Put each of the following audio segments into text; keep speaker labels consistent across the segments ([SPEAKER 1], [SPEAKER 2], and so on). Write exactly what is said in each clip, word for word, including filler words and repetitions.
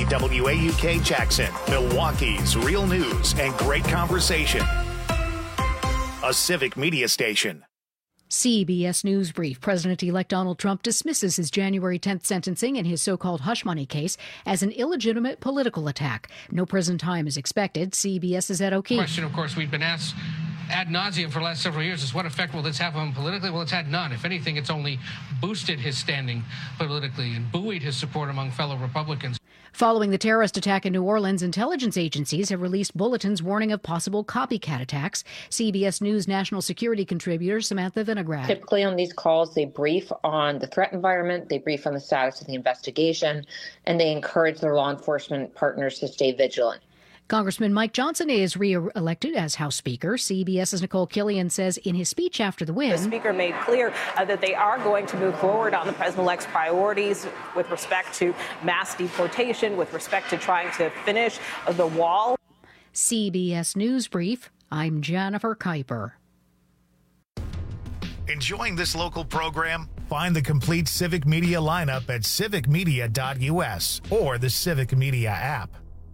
[SPEAKER 1] W A U K Jackson, Milwaukee's real news and great conversation. A Civic Media station.
[SPEAKER 2] C B S News Brief. President-elect Donald Trump dismisses his January tenth sentencing in his so-called hush money case as an illegitimate political attack. No prison time is expected. C B S's Ed O'Keefe.
[SPEAKER 3] The question, of course, we've been asked ad nauseum for the last several years is what effect will this have on him politically? Well, it's had none. If anything, it's only boosted his standing politically and buoyed his support among fellow Republicans.
[SPEAKER 2] Following the terrorist attack in New Orleans, intelligence agencies have released bulletins warning of possible copycat attacks. C B S News national security contributor Samantha Vinograd.
[SPEAKER 4] Typically on these calls, they brief on the threat environment, they brief on the status of the investigation, and they encourage their law enforcement partners to stay vigilant.
[SPEAKER 2] Congressman Mike Johnson is re-elected as House Speaker. CBS's Nicole Killian says in his speech after the win,
[SPEAKER 5] the Speaker made clear uh, that they are going to move forward on the President-elect's priorities with respect to mass deportation, with respect to trying to finish the wall.
[SPEAKER 2] C B S News Brief, I'm Jennifer Kuiper.
[SPEAKER 1] Enjoying this local program? Find the complete Civic Media lineup at civic media dot u s or the Civic Media app.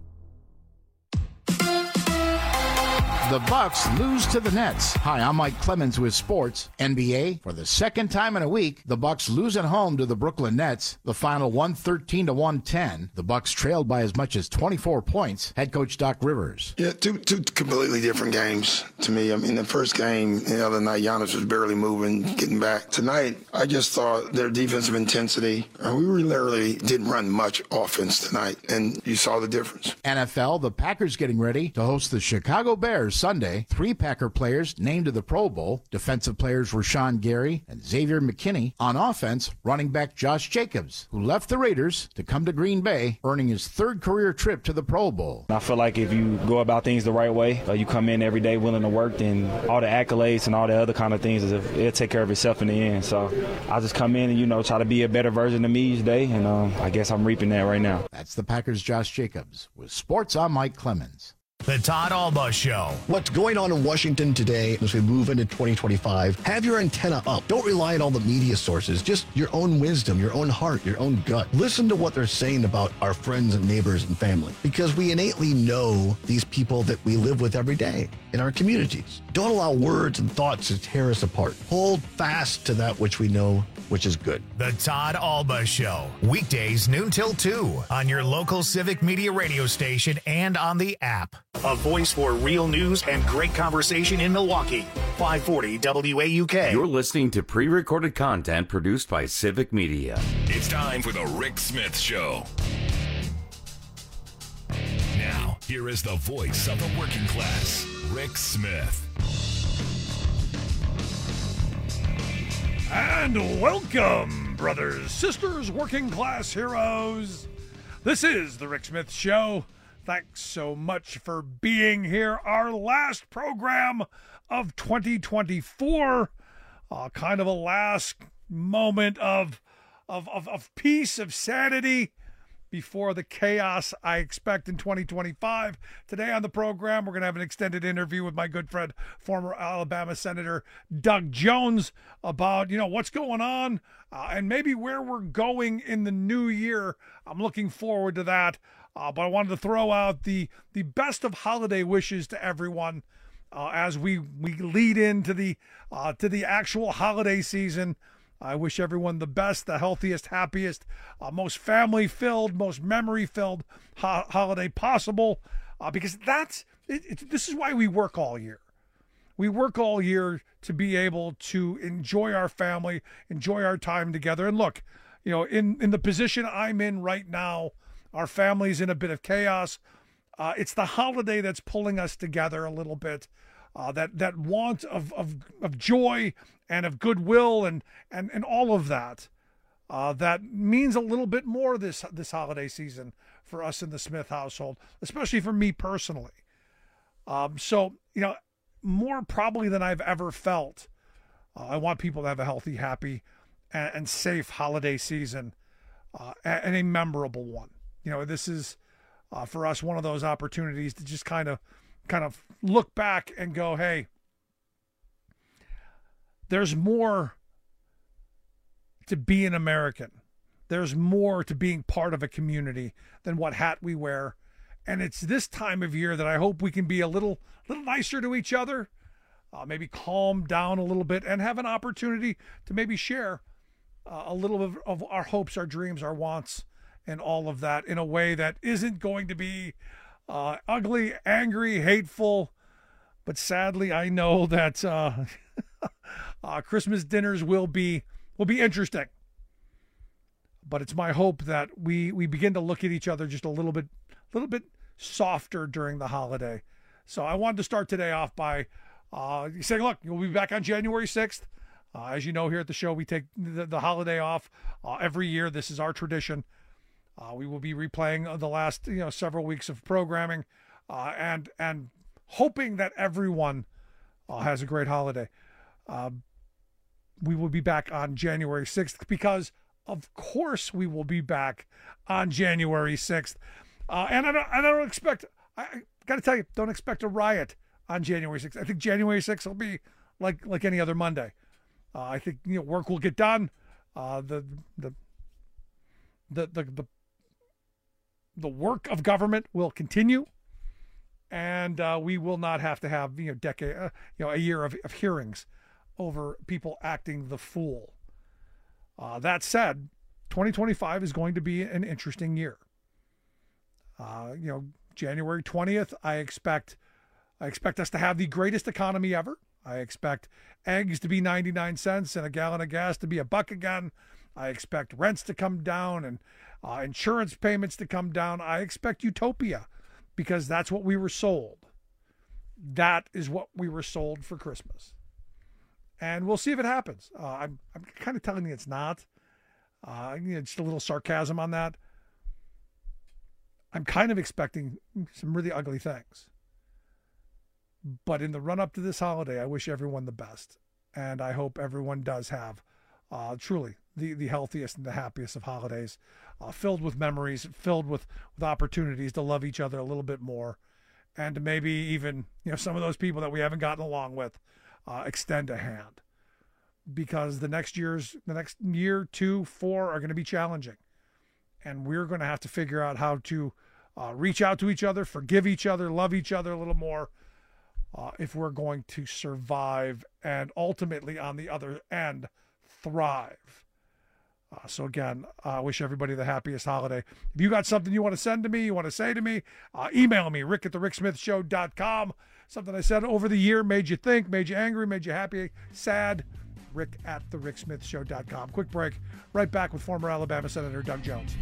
[SPEAKER 6] The Bucks lose to the Nets. Hi, I'm Mike Clemens with sports. N B A, for the second time in a week, the Bucks lose at home to the Brooklyn Nets. The final one thirteen to one ten. The Bucks trailed by as much as twenty-four points. Head coach Doc Rivers.
[SPEAKER 7] Yeah, two two completely different games to me. I mean, the first game the other night, Giannis was barely moving, getting back. Tonight, I just thought their defensive intensity, uh, we literally didn't run much offense tonight, and you saw the difference.
[SPEAKER 6] N F L, the Packers getting ready to host the Chicago Bears Sunday. Three Packer players named to the Pro Bowl. Defensive players Rashawn Gary and Xavier McKinney. On offense, running back Josh Jacobs, who left the Raiders to come to Green Bay, earning his third career trip to the Pro Bowl.
[SPEAKER 8] I feel like if you go about things the right way, uh, you come in every day willing to work, then all the accolades and all the other kind of things, it'll take care of itself in the end. So I just come in and, you know, try to be a better version of me each day, and um, I guess I'm reaping that right now.
[SPEAKER 6] That's the Packers' Josh Jacobs. With sports, I'm Mike Clemens.
[SPEAKER 1] The Todd Alba Show.
[SPEAKER 9] What's going on in Washington today as we move into twenty twenty-five? Have your antenna up. Don't rely on all the media sources. Just your own wisdom, your own heart, your own gut. Listen to what they're saying about our friends and neighbors and family, because we innately know these people that we live with every day in our communities. Don't allow words and thoughts to tear us apart. Hold fast to that which we know, which is good.
[SPEAKER 1] The Todd Alba Show. Weekdays noon till two on your local Civic Media radio station and on the app. A voice for real news and great conversation in Milwaukee. five forty W A U K.
[SPEAKER 10] You're listening to pre-recorded content produced by Civic Media.
[SPEAKER 11] It's time for the Rick Smith Show. Now, here is the voice of the working class, Rick Smith.
[SPEAKER 12] And welcome, brothers, sisters, working class heroes. This is the Rick Smith Show. Thanks so much for being here. Our last program of twenty twenty-four. Uh, kind of a last moment of, of, of, of peace, of sanity before the chaos I expect in twenty twenty-five. Today on the program, we're going to have an extended interview with my good friend, former Alabama Senator Doug Jones, about, you know, what's going on uh, and maybe where we're going in the new year. I'm looking forward to that. Uh, but I wanted to throw out the the best of holiday wishes to everyone uh, as we, we lead into the uh, to the actual holiday season. I wish everyone the best, the healthiest, happiest, uh, most family-filled, most memory-filled ho- holiday possible, uh, because that's it, it, this is why we work all year. We work all year to be able to enjoy our family, enjoy our time together. And look, you know, in, in the position I'm in right now, our family's in a bit of chaos. Uh, it's the holiday that's pulling us together a little bit. Uh, that that want of, of of joy and of goodwill and and, and all of that. Uh, that means a little bit more this this holiday season for us in the Smith household, especially for me personally. Um, so, you know, more probably than I've ever felt, uh, I want people to have a healthy, happy, and, and safe holiday season, uh, and a memorable one. You know, this is, uh, for us, one of those opportunities to just kind of, kind of look back and go, hey, there's more to be an American. there's more to being part of a community than what hat we wear. And it's this time of year that I hope we can be a little, little nicer to each other, uh, maybe calm down a little bit, and have an opportunity to maybe share uh, a little bit of our hopes, our dreams, our wants, and all of that in a way that isn't going to be uh, ugly, angry, hateful. But sadly, I know that uh, uh, Christmas dinners will be will be interesting. But it's my hope that we we begin to look at each other just a little bit, little bit softer during the holiday. So I wanted to start today off by uh, saying, look, you'll be back on January sixth. Uh, as you know, here at the show, we take the, the holiday off uh, every year. This is our tradition. Uh, we will be replaying the last you know several weeks of programming, uh, and and hoping that everyone uh, has a great holiday. Uh, we will be back on January sixth because, of course, we will be back on January sixth. Uh, and I don't, I don't expect, I, I got to tell you, don't expect a riot on January sixth. I think January sixth will be like like any other Monday. Uh, I think you know work will get done. Uh, the, the the the the the work of government will continue, and uh, we will not have to have you know decade uh, you know a year of, of hearings over people acting the fool. Uh, that said, twenty twenty-five is going to be an interesting year. Uh, you know, January twentieth, I expect, I expect us to have the greatest economy ever. I expect eggs to be ninety-nine cents and a gallon of gas to be a buck again. I expect rents to come down and uh, insurance payments to come down. I expect utopia because that's what we were sold. That is what we were sold for Christmas. And we'll see if it happens. Uh, I'm I'm kind of telling you it's not. Uh, you know, just a little sarcasm on that. I'm kind of expecting some really ugly things. But in the run-up to this holiday, I wish everyone the best. And I hope everyone does have uh, truly the, the healthiest and the happiest of holidays, uh, filled with memories, filled with, with opportunities to love each other a little bit more, and to maybe even you know some of those people that we haven't gotten along with, Uh, extend a hand, because the next year's the next year, two, four are going to be challenging, and we're going to have to figure out how to uh, reach out to each other, forgive each other, love each other a little more, uh, if we're going to survive and ultimately on the other end thrive. Uh, so again, I uh, wish everybody the happiest holiday. If you got something you want to send to me, you want to say to me, uh, email me, rick at the rick smith show dot com. Something I said over the year made you think, made you angry, made you happy, sad, rick at the rick smith show dot com. Quick break. Right back with former Alabama Senator Doug Jones.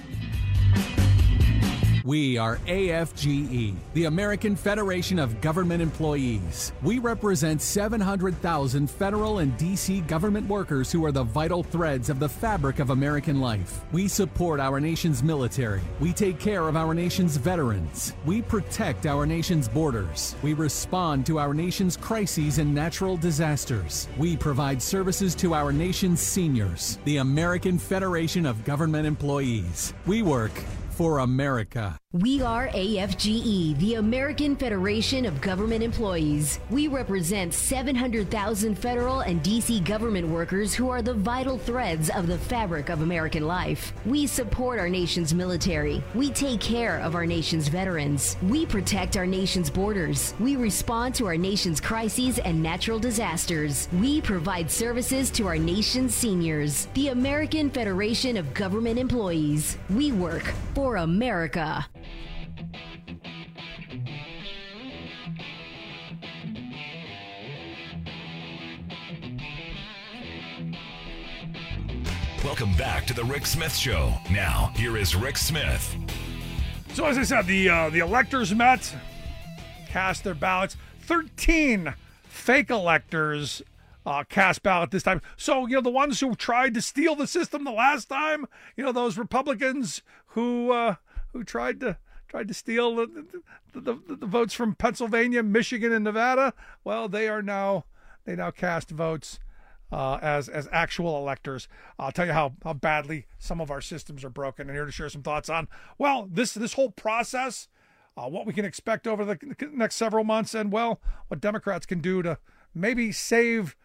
[SPEAKER 13] We are A F G E, the American Federation of Government Employees. We represent seven hundred thousand federal and D C government workers who are the vital threads of the fabric of American life. We support our nation's military. We take care of our nation's veterans. We protect our nation's borders. We respond to our nation's crises and natural disasters. We provide services to our nation's seniors. The American Federation of Government Employees. We work for America.
[SPEAKER 14] We are A F G E, the American Federation of Government Employees. We represent seven hundred thousand federal and D C government workers who are the vital threads of the fabric of American life. We support our nation's military. We take care of our nation's veterans. We protect our nation's borders. We respond to our nation's crises and natural disasters. We provide services to our nation's seniors. The American Federation of Government Employees. We work for America.
[SPEAKER 11] Welcome back to the Rick Smith Show. Now, here is Rick Smith.
[SPEAKER 12] So as I said, the uh, the electors met, cast their ballots. thirteen fake electors uh, cast ballot this time. So, you know, the ones who tried to steal the system the last time, you know, those Republicans who uh, who tried to tried to steal the the, the the votes from Pennsylvania, Michigan, and Nevada, well, they are now they now cast votes Uh, as as actual electors. I'll tell you how, how badly some of our systems are broken, and here to share some thoughts on, well, this this whole process, uh, what we can expect over the next several months, and, well, what Democrats can do to maybe save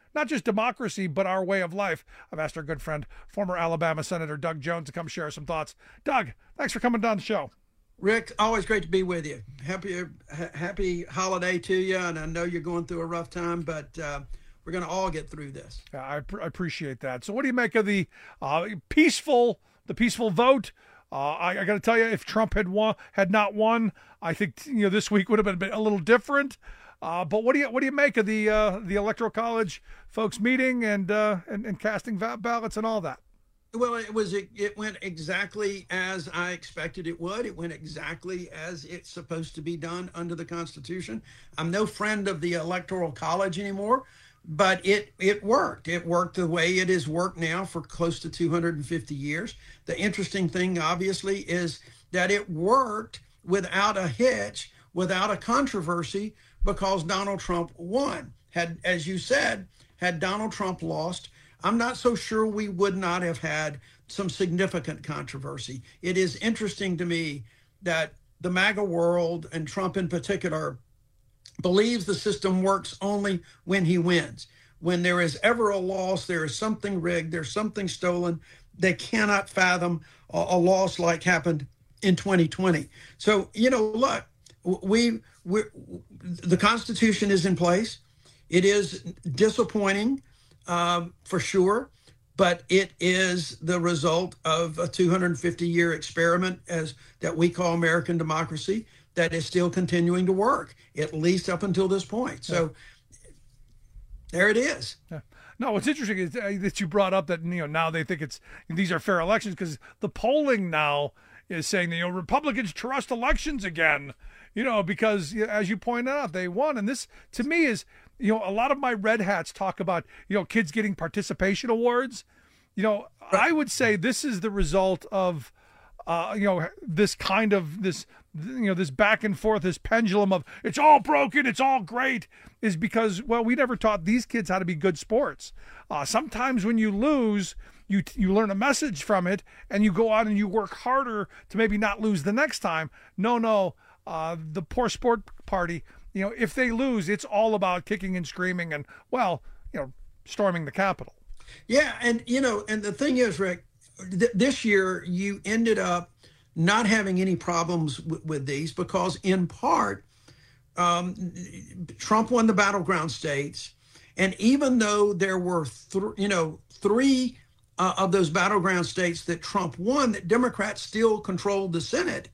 [SPEAKER 12] not just democracy, but our way of life. I've asked our good friend, former Alabama Senator Doug Jones, to come share some thoughts. Doug, thanks for coming down the show.
[SPEAKER 15] Rick, always great to be with you. Happy ha- happy holiday to you, and I know you're going through a rough time, but uh, we're going to all get through this.
[SPEAKER 12] Yeah, I, pr- I appreciate that. So what do you make of the uh, peaceful the peaceful vote? Uh, I, I got to tell you, if Trump had won, had not won, I think you know this week would have been a little different. Uh, but what do you what do you make of the uh, the Electoral College folks meeting and uh, and, and casting ballots and all that?
[SPEAKER 15] Well, it was it, it went exactly as I expected it would. It went exactly as it's supposed to be done under the Constitution. I'm no friend of the Electoral College anymore, but it it worked. It worked the way it has worked now for close to two hundred fifty years. The interesting thing, obviously, is that it worked without a hitch, without a controversy, because Donald Trump won. Had, as you said, had Donald Trump lost, I'm not so sure we would not have had some significant controversy. It is interesting to me that the MAGA world, and Trump in particular, believes the system works only when he wins. When there is ever a loss, there is something rigged, there's something stolen. They cannot fathom a, a loss like happened in twenty twenty. So, you know, look, we we the Constitution is in place. It is disappointing. Um, for sure, but it is the result of a two hundred fifty year experiment as that we call American democracy that is still continuing to work, at least up until this point. So yeah. There it is.
[SPEAKER 12] Yeah. No, what's interesting is that you brought up that, you know, now they think it's these are fair elections because the polling now is saying that, you know, Republicans trust elections again, you know, because as you pointed out, they won. And this to me is, you know, a lot of my red hats talk about, you know, kids getting participation awards. You know, right. I would say this is the result of, uh, you know, this kind of this, you know, this back and forth, this pendulum of it's all broken, it's all great, is because, well, we never taught these kids how to be good sports. Uh, sometimes when you lose, you you learn a message from it and you go out and you work harder to maybe not lose the next time. No, no, uh, the poor sport party, you know, if they lose, it's all about kicking and screaming and, well, you know, storming the Capitol.
[SPEAKER 15] Yeah. And, you know, and the thing is, Rick, th- this year you ended up not having any problems w- with these because in part, um, Trump won the battleground states. And even though there were, th- you know, three uh, of those battleground states that Trump won, that Democrats still controlled the Senate.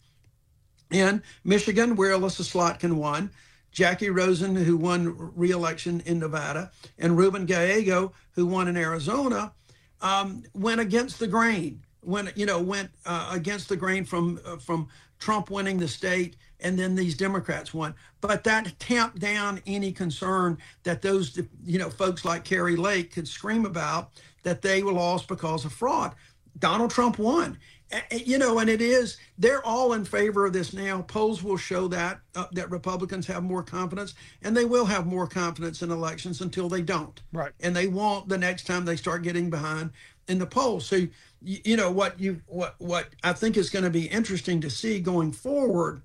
[SPEAKER 15] In Michigan, where Alyssa Slotkin won, Jackie Rosen, who won re-election in Nevada, and Ruben Gallego, who won in Arizona, um, went against the grain. Went, you know, went uh, against the grain from uh, from Trump winning the state, and then these Democrats won. But that tamped down any concern that those, you know, folks like Kari Lake could scream about that they were lost because of fraud. Donald Trump won. You know, and it is, they're all in favor of this now. Polls will show that, uh, that Republicans have more confidence, and they will have more confidence in elections until they don't.
[SPEAKER 12] Right.
[SPEAKER 15] And they won't the next time they start getting behind in the polls. So, you, you know, what you what what I think is going to be interesting to see going forward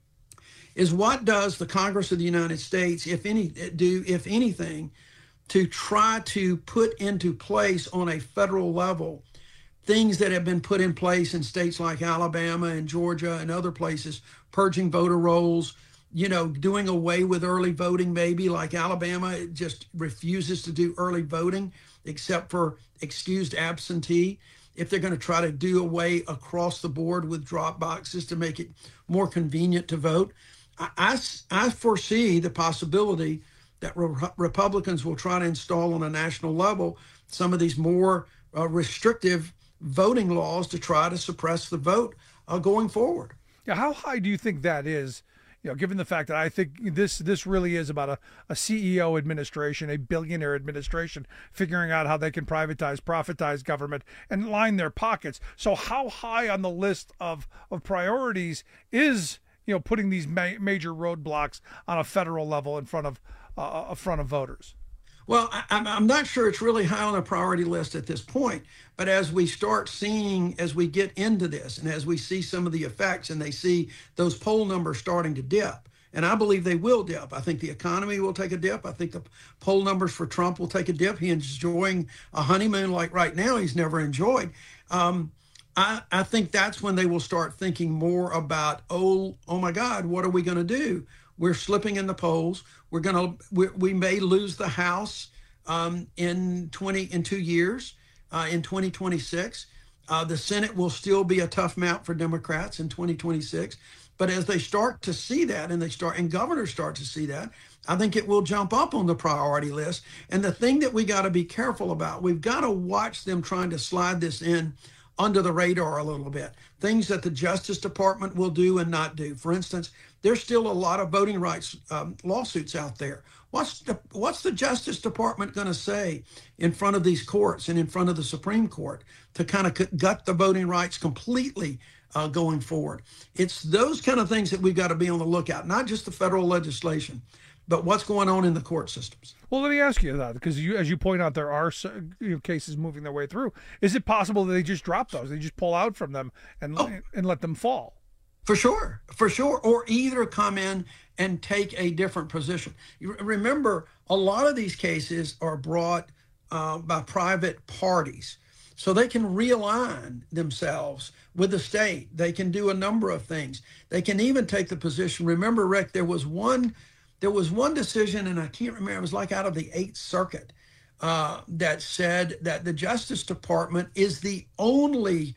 [SPEAKER 15] is what does the Congress of the United States, if any, do, if anything, to try to put into place on a federal level things that have been put in place in states like Alabama and Georgia and other places, purging voter rolls, you know, doing away with early voting, maybe like Alabama it just refuses to do early voting except for excused absentee. If they're going to try to do away across the board with drop boxes to make it more convenient to vote, I, I, I foresee the possibility that re- Republicans will try to install on a national level some of these more uh, restrictive voting laws to try to suppress the vote uh, going forward.
[SPEAKER 12] Yeah, how high do you think that is? You know, given the fact that I think this this really is about a, a C E O administration, a billionaire administration, figuring out how they can privatize, profitize government, and line their pockets. So how high on the list of, of priorities is, you know, putting these ma- major roadblocks on a federal level in front of uh, in front of voters?
[SPEAKER 15] Well, I, I'm not sure it's really high on the priority list at this point, but as we start seeing, as we get into this, and as we see some of the effects and they see those poll numbers starting to dip, And I believe they will dip. I think the economy will take a dip. I think the poll numbers for Trump will take a dip. He's enjoying a honeymoon like right now he's never enjoyed. Um, I, I think that's when they will start thinking more about, oh, oh my God, what are we going to do? We're slipping in the polls. We're going to, we, we may lose the House um, in twenty in two years, uh, in twenty twenty-six. Uh, the Senate will still be a tough mount for Democrats in twenty twenty-six. But as they start to see that, and they start, and governors start to see that, I think it will jump up on the priority list. And the thing that we got to be careful about, we've got to watch them trying to slide this in under the radar a little bit. Things that the Justice Department will do and not do. For instance, there's still a lot of voting rights um, lawsuits out there. What's the, what's the Justice Department going to say in front of these courts and in front of the Supreme Court to kind of gut the voting rights completely uh, going forward? It's those kind of things that we've got to be on the lookout, not just the federal legislation, but what's going on in the court systems.
[SPEAKER 12] Well, let me ask you that, because you, as you point out, there are you know, cases moving their way through. Is it possible that they just drop those? They just pull out from them and oh. and let them fall?
[SPEAKER 15] For sure, for sure. Or either come in and take a different position. You remember, a lot of these cases are brought uh, by private parties, so they can realign themselves with the state. They can do a number of things. They can even take the position. Remember, Rick, there was one, there was one decision, and I can't remember. It was like out of the Eighth Circuit uh, that said that the Justice Department is the only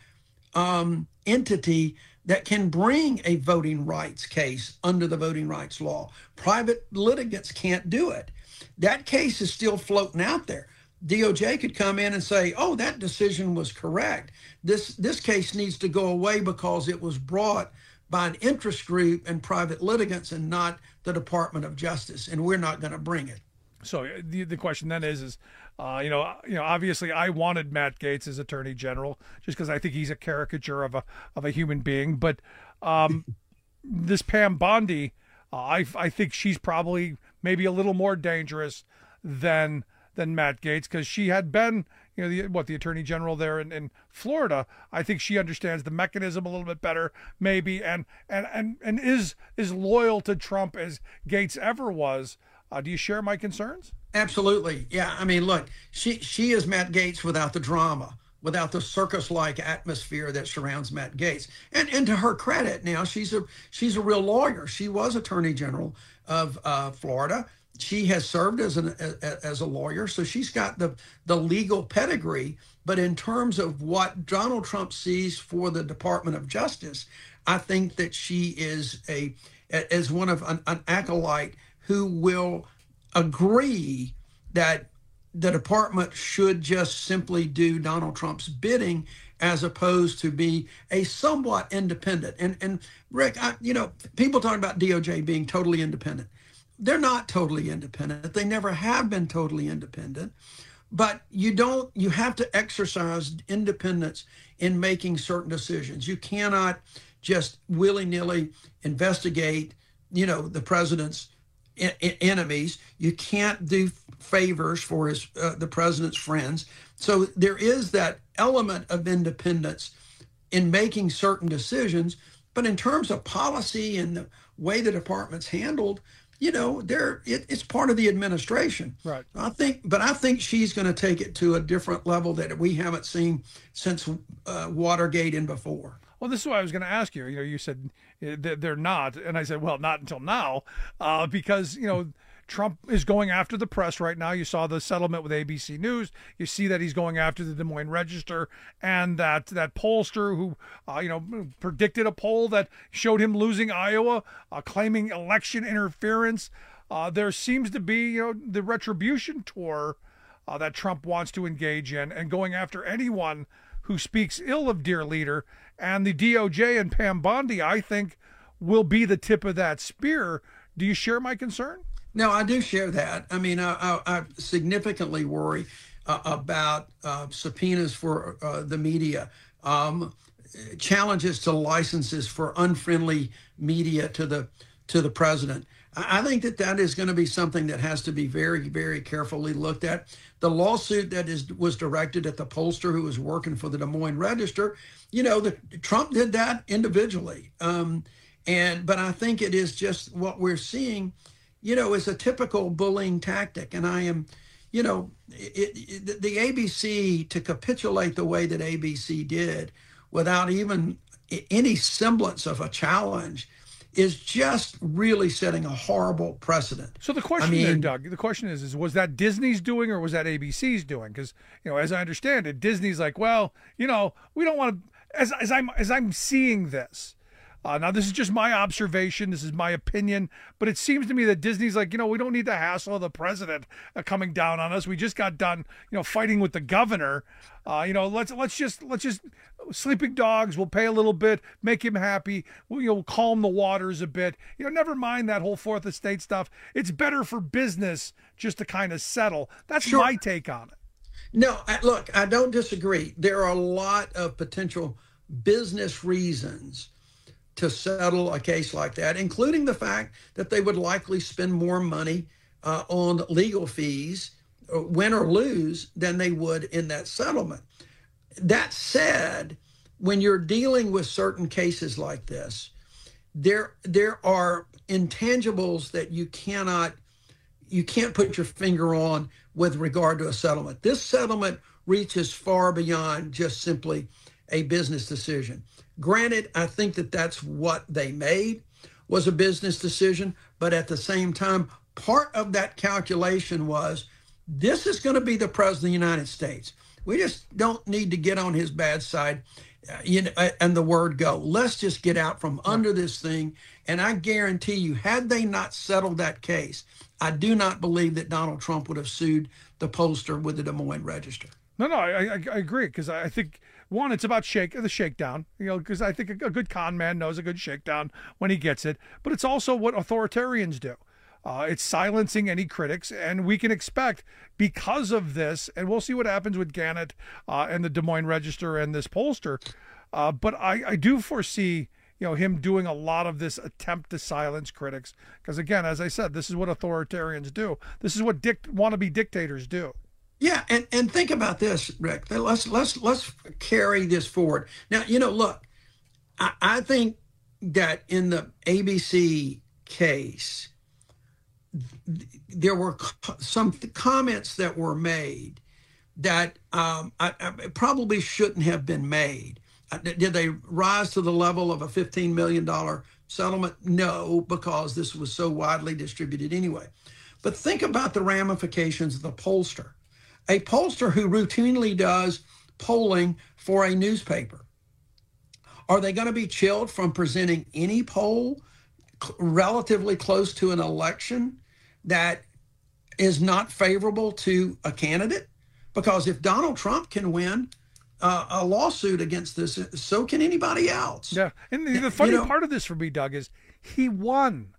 [SPEAKER 15] um, entity that can bring a voting rights case under the voting rights law. Private litigants can't do it. That case is still floating out there. D O J could come in and say, oh, that decision was correct. This, this case needs to go away because it was brought by an interest group and private litigants and not the Department of Justice, and we're not going to bring it.
[SPEAKER 12] So the the question then is, is uh, you know, you know, obviously I wanted Matt Gaetz as Attorney General just because I think he's a caricature of a of a human being. But um, this Pam Bondi, uh, I I think she's probably maybe a little more dangerous than than Matt Gaetz, because she had been, you know, the, what the Attorney General there in, in Florida. I think she understands the mechanism a little bit better, maybe, and and and and is is loyal to Trump as Gaetz ever was. Uh, do you share my concerns?
[SPEAKER 15] Absolutely. Yeah. I mean, look, she she is Matt Gaetz without the drama, without the circus-like atmosphere that surrounds Matt Gaetz. And and to her credit, now she's a she's a real lawyer. She was Attorney General of uh, Florida. She has served as an as, as a lawyer, so she's got the the legal pedigree. But in terms of what Donald Trump sees for the Department of Justice, I think that she is a as one of an, an acolyte who will agree that the department should just simply do Donald Trump's bidding as opposed to be a somewhat independent. And, and Rick, I, you know, people talk about D O J being totally independent. They're not totally independent. They never have been totally independent. But you don't, you have to exercise independence in making certain decisions. You cannot just willy-nilly investigate, you know, the president's enemies. You can't do favors for his uh, the president's friends. So there is that element of independence in making certain decisions. But in terms of policy and the way the department's handled, you know, there it, it's part of the administration.
[SPEAKER 12] Right.
[SPEAKER 15] I think, but I think she's going to take it to a different level that we haven't seen since uh, Watergate and before.
[SPEAKER 12] Well, this is what I was going to ask you. You know, you said they're not, and I said, well, not until now, uh, because, you know, Trump is going after the press right now. You saw the settlement with A B C News. You see that he's going after the Des Moines Register and that that pollster who, uh, you know, predicted a poll that showed him losing Iowa, uh, claiming election interference. Uh, there seems to be, you know, the retribution tour uh, that Trump wants to engage in, and going after anyone who speaks ill of dear leader. And the D O J and Pam Bondi, I think, will be the tip of that spear. Do you share my concern?
[SPEAKER 15] No, I do share that. I mean, I, I, I significantly worry uh, about uh, subpoenas for uh, the media, um, challenges to licenses for unfriendly media to the to the president. I think that that is going to be something that has to be very, very carefully looked at. The lawsuit that is was directed at the pollster who was working for the Des Moines Register, you know, the, Trump did that individually. Um, And but I think it is just what we're seeing, you know, is a typical bullying tactic. And I am, you know, it, it, the A B C, to capitulate the way that A B C did without even any semblance of a challenge, is just really setting a horrible precedent.
[SPEAKER 12] So the question
[SPEAKER 15] I mean,
[SPEAKER 12] there, Doug, the question is, is was that Disney's doing or was that A B C's doing? Because, you know, as I understand it, Disney's like, well, you know, we don't want to, as, as I'm as I'm seeing this, uh, now this is just my observation, this is my opinion, but it seems to me that Disney's like, you know, we don't need the hassle of the president uh, coming down on us. We just got done, you know, fighting with the governor. Uh, you know, let's let's just let's just sleeping dogs. We'll pay a little bit, make him happy. We'll, you know, calm the waters a bit. You know, never mind that whole Fourth Estate stuff. It's better for business just to kind of settle. That's
[SPEAKER 15] Sure.
[SPEAKER 12] my take on it.
[SPEAKER 15] No, I, look, I don't disagree. There are a lot of potential business reasons to settle a case like that, including the fact that they would likely spend more money uh, on legal fees, uh, win or lose, than they would in that settlement. That said, when you're dealing with certain cases like this, there there are intangibles that you cannot you can't put your finger on with regard to a settlement. This settlement reaches far beyond just simply a business decision. Granted, I think that that's what they made, was a business decision, but at the same time, part of that calculation was, this is going to be the president of the United States. We just don't need to get on his bad side, uh, you know, and the word go. Let's just get out from under this thing. And I guarantee you, had they not settled that case, I do not believe that Donald Trump would have sued the pollster with the Des Moines Register.
[SPEAKER 12] No, no, I, I, I agree, because I think, one, it's about shake the shakedown, you know, because I think a, a good con man knows a good shakedown when he gets it, but it's also what authoritarians do. Uh, it's silencing any critics, and we can expect, because of this, and we'll see what happens with Gannett uh, and the Des Moines Register and this pollster, uh, but I, I do foresee, you know, him doing a lot of this attempt to silence critics, because again, as I said, this is what authoritarians do. This is what dict- wannabe dictators do.
[SPEAKER 15] Yeah, and, and think about this, Rick. Let's let's let's carry this forward. Now, you know, look, I, I think that in the A B C case, th- there were co- some th- comments that were made that um, I, I probably shouldn't have been made. Uh, did they rise to the level of a fifteen million dollars settlement? No, because this was so widely distributed anyway. But think about the ramifications of the pollster. A pollster who routinely does polling for a newspaper. Are they going to be chilled from presenting any poll relatively close to an election that is not favorable to a candidate? Because if Donald Trump can win uh, a lawsuit against this, so can anybody else.
[SPEAKER 12] Yeah, and the, the funny
[SPEAKER 15] you know,
[SPEAKER 12] part of this for me, Doug, is he won.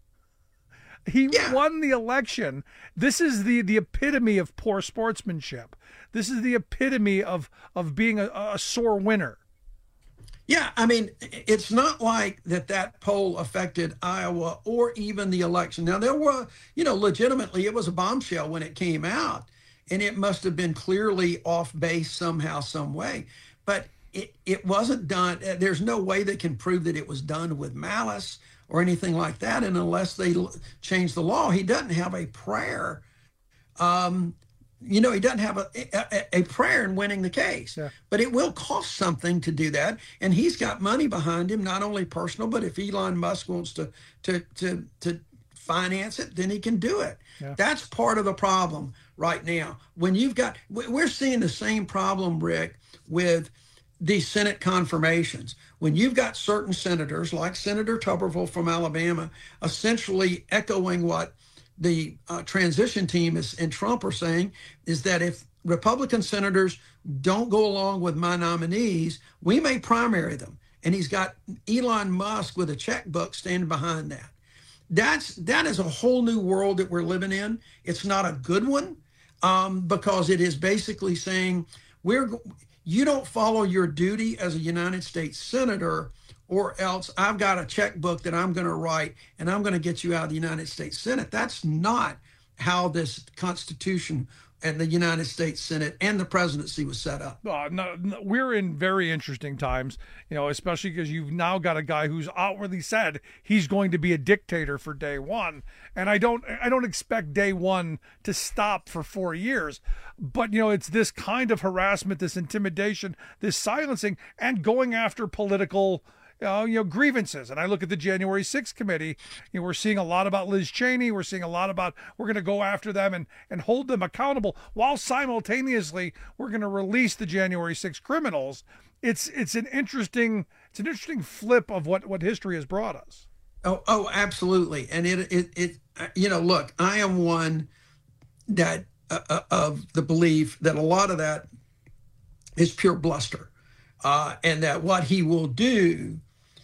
[SPEAKER 12] He yeah. won the election. This is the, the epitome of poor sportsmanship. This is the epitome of, of being a, a sore winner.
[SPEAKER 15] Yeah, I mean, it's not like that that poll affected Iowa or even the election. Now, there were, you know, legitimately, it was a bombshell when it came out, and it must have been clearly off base somehow, some way. But it, it wasn't done. There's no way they can prove that it was done with malice or anything like that. And unless they change the law, he doesn't have a prayer. Um, you know, he doesn't have a, a, a prayer in winning the case. Yeah. But it will cost something to do that. And he's got money behind him, not only personal, but if Elon Musk wants to to to to finance it, then he can do it. Yeah. That's part of the problem right now. When you've got, we're seeing the same problem, Rick, with these Senate confirmations. When you've got certain senators, like Senator Tuberville from Alabama, essentially echoing what the uh, transition team is, and Trump are saying, is that if Republican senators don't go along with my nominees, we may primary them. And he's got Elon Musk with a checkbook standing behind that. That's that is a whole new world that we're living in. It's not a good one um, because it is basically saying we're you don't follow your duty as a United States senator, or else I've got a checkbook that I'm going to write and I'm going to get you out of the United States Senate. That's not how this Constitution and the United States Senate and the presidency was set up.
[SPEAKER 12] Uh, no, no, we're in very interesting times, you know, especially because you've now got a guy who's outwardly said he's going to be a dictator for day one. And I don't, I don't expect day one to stop for four years. But, you know, it's this kind of harassment, this intimidation, this silencing, and going after political Uh, you know, grievances. And I look at the January sixth committee, you know, we're seeing a lot about Liz Cheney. We're seeing a lot about, we're going to go after them and, and hold them accountable while simultaneously we're going to release the January sixth criminals. It's, it's an interesting, it's an interesting flip of what, what history has brought us.
[SPEAKER 15] Oh, oh, absolutely. And it, it, it, you know, look, I am one that, uh, of the belief that a lot of that is pure bluster. Uh, and that what he will do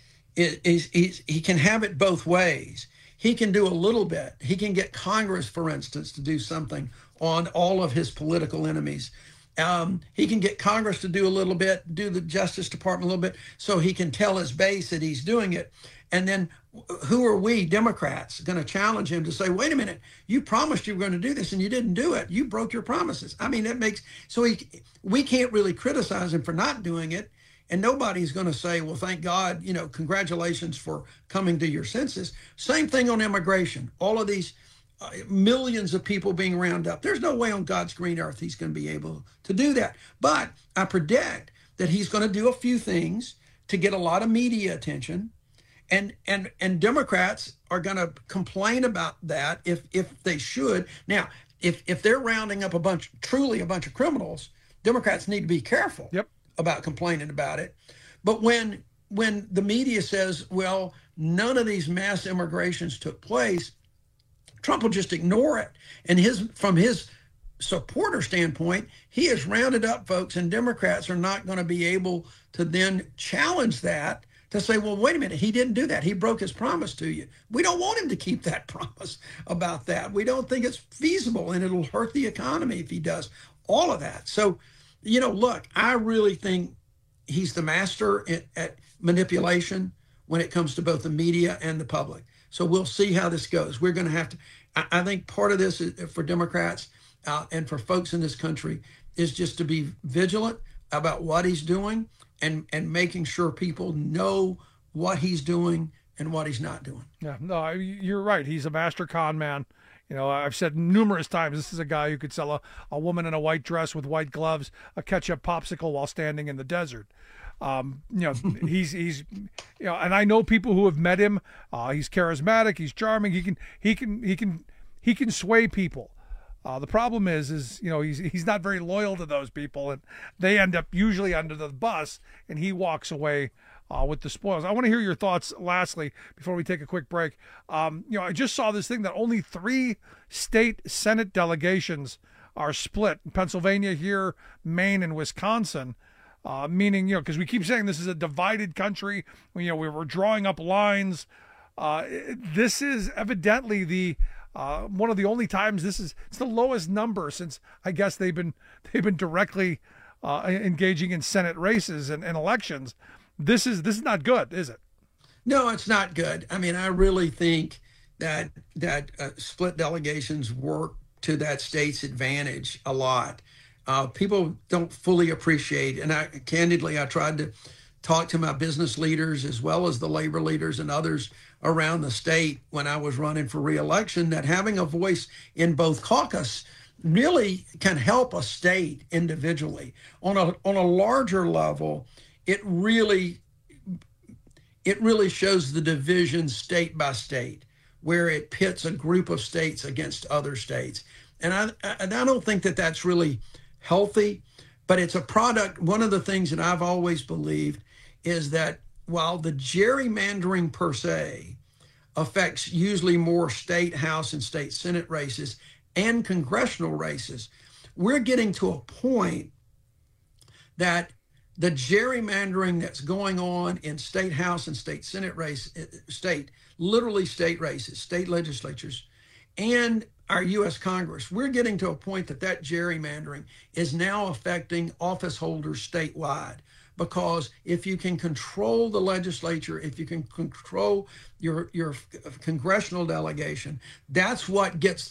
[SPEAKER 15] is, is, is he can have it both ways. He can do a little bit. He can get Congress, for instance, to do something on all of his political enemies. Um, he can get Congress to do a little bit, do the Justice Department a little bit, so he can tell his base that he's doing it. And then who are we, Democrats, going to challenge him to say, wait a minute, you promised you were going to do this and you didn't do it. You broke your promises. I mean, that makes, so he, we can't really criticize him for not doing it. And nobody's going to say, well, thank God, you know, congratulations for coming to your senses. Same thing on immigration. All of these uh, millions of people being rounded up. There's no way on God's green earth he's going to be able to do that. But I predict that he's going to do a few things to get a lot of media attention. And and and Democrats are going to complain about that if if they should. Now, if if they're rounding up a bunch, truly a bunch of criminals, Democrats need to be careful
[SPEAKER 12] yep.
[SPEAKER 15] about complaining about it. But when when the media says, well, none of these mass immigrations took place, Trump will just ignore it. And his from his supporter standpoint, he has rounded up folks, and Democrats are not going to be able to then challenge that, to say, well, wait a minute, he didn't do that. He broke his promise to you. We don't want him to keep that promise about that. We don't think it's feasible, and it'll hurt the economy if he does all of that. So, you know, look, I really think he's the master at, at manipulation when it comes to both the media and the public. So we'll see how this goes. We're going to have to, I, I think part of this is, for Democrats uh, and for folks in this country, is just to be vigilant about what he's doing, and and making sure people know what he's doing and what he's not doing.
[SPEAKER 12] Yeah, no, you're right. He's a master con man. You know, I've said numerous times, this is a guy who could sell a, a woman in a white dress with white gloves a ketchup popsicle while standing in the desert. Um, you know, he's he's you know, and I know people who have met him. Uh, he's charismatic. He's charming. He can he can he can he can sway people. Uh, the problem is, is you know, he's he's not very loyal to those people, and they end up usually under the bus, and he walks away uh, with the spoils. I want to hear your thoughts, lastly, before we take a quick break. Um, you know, I just saw this thing that only three state Senate delegations are split: Pennsylvania, here, Maine, and Wisconsin. Uh, meaning, you know, because we keep saying this is a divided country. You know, we were drawing up lines. Uh, this is evidently the Uh, one of the only times this is, it's the lowest number since I guess they've been they've been directly uh, engaging in Senate races and, and elections. This is this is not good, is it?
[SPEAKER 15] No, it's not good. I mean, I really think that that uh, split delegations work to that state's advantage a lot. Uh, people don't fully appreciate, and I candidly, I tried to talk to my business leaders as well as the labor leaders and others around the state when I was running for re-election, that having a voice in both caucus really can help a state individually. On a on a larger level, it really it really shows the division state by state, where it pits a group of states against other states. And I and I don't think that that's really healthy, but it's a product. One of the things that I've always believed is that while the gerrymandering per se affects usually more state house and state Senate races and congressional races, we're getting to a point that the gerrymandering that's going on in state house and state Senate race, state, literally state races, state legislatures, and our U S Congress, we're getting to a point that that gerrymandering is now affecting office holders statewide. Because if you can control the legislature, if you can control your your congressional delegation, that's what gets the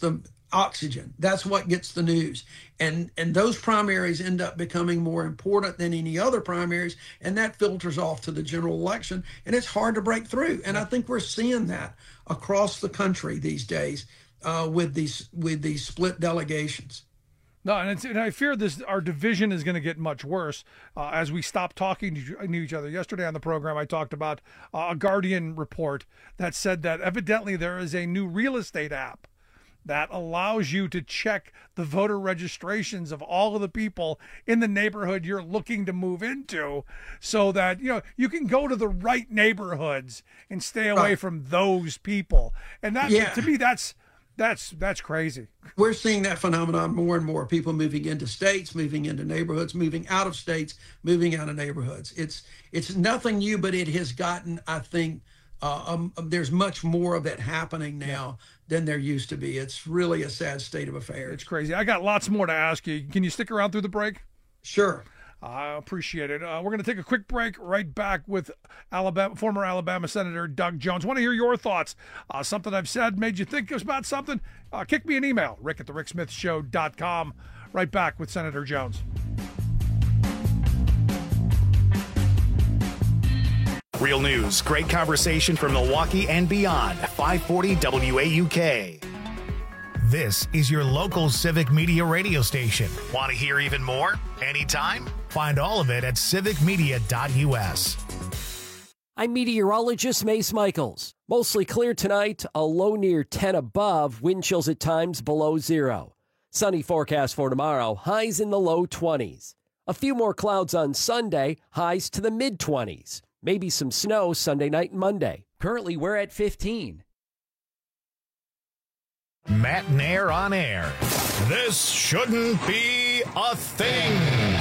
[SPEAKER 15] oxygen. That's what gets the news. And and those primaries end up becoming more important than any other primaries, and that filters off to the general election, and it's hard to break through. And I think we're seeing that across the country these days uh, with these with these split delegations.
[SPEAKER 12] No, and, it's, and I fear this. Our division is going to get much worse uh, as we stop talking to each other. Yesterday on the program, I talked about uh, a Guardian report that said that evidently there is a new real estate app that allows you to check the voter registrations of all of the people in the neighborhood you're looking to move into, so that, you know, you can go to the right neighborhoods and stay away
[SPEAKER 15] Right.
[SPEAKER 12] from those people. And that,
[SPEAKER 15] Yeah.
[SPEAKER 12] to me, that's that's that's crazy.
[SPEAKER 15] We're seeing that phenomenon more and more. People moving into states, moving into neighborhoods, moving out of states, moving out of neighborhoods. It's it's nothing new, but it has gotten, I think, uh, um, there's much more of that happening now than there used to be. It's really a sad state of affairs.
[SPEAKER 12] It's crazy. I got lots more to ask you. Can you stick around through the break?
[SPEAKER 15] Sure.
[SPEAKER 12] I appreciate it. Uh, we're going to take a quick break. Right back with Alabama, former Alabama Senator Doug Jones. Want to hear your thoughts? Uh, something I've said made you think about something? Uh, kick me an email, rick at the rick smith show dot com. Right back with Senator Jones.
[SPEAKER 1] Real news, great conversation from Milwaukee and beyond. five forty W A U K. This is your local civic media radio station. Want to hear even more? Anytime? Find all of it at civic media dot U S.
[SPEAKER 16] I'm meteorologist Mace Michaels. Mostly clear tonight, a low near ten above, wind chills at times below zero. Sunny forecast for tomorrow, highs in the low twenties. A few more clouds on Sunday, highs to the mid twenties. Maybe some snow Sunday night and Monday. Currently, we're at fifteen.
[SPEAKER 1] Matt Nair on air. This shouldn't be a thing.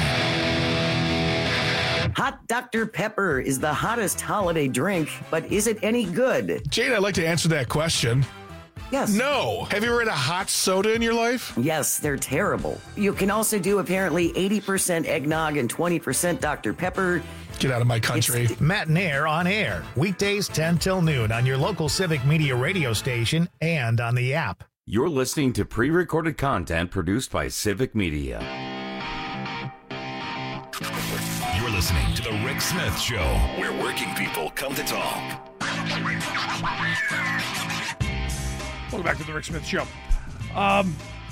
[SPEAKER 17] Hot Doctor Pepper is the hottest holiday drink, but is it any good?
[SPEAKER 18] Jane, I'd like to answer that question.
[SPEAKER 17] Yes.
[SPEAKER 18] No. Have you ever had a hot soda in your life?
[SPEAKER 17] Yes, they're terrible. You can also do apparently eighty percent eggnog and twenty percent Doctor Pepper.
[SPEAKER 18] Get out of my country.
[SPEAKER 17] It's-
[SPEAKER 1] Matt Nair on air. Weekdays ten till noon on your local civic media radio station and on the app.
[SPEAKER 10] You're listening to pre-recorded content produced by Civic Media.
[SPEAKER 11] You're listening to The Rick Smith Show, where working people come to talk.
[SPEAKER 12] Welcome back to the Rick Smith Show. Um,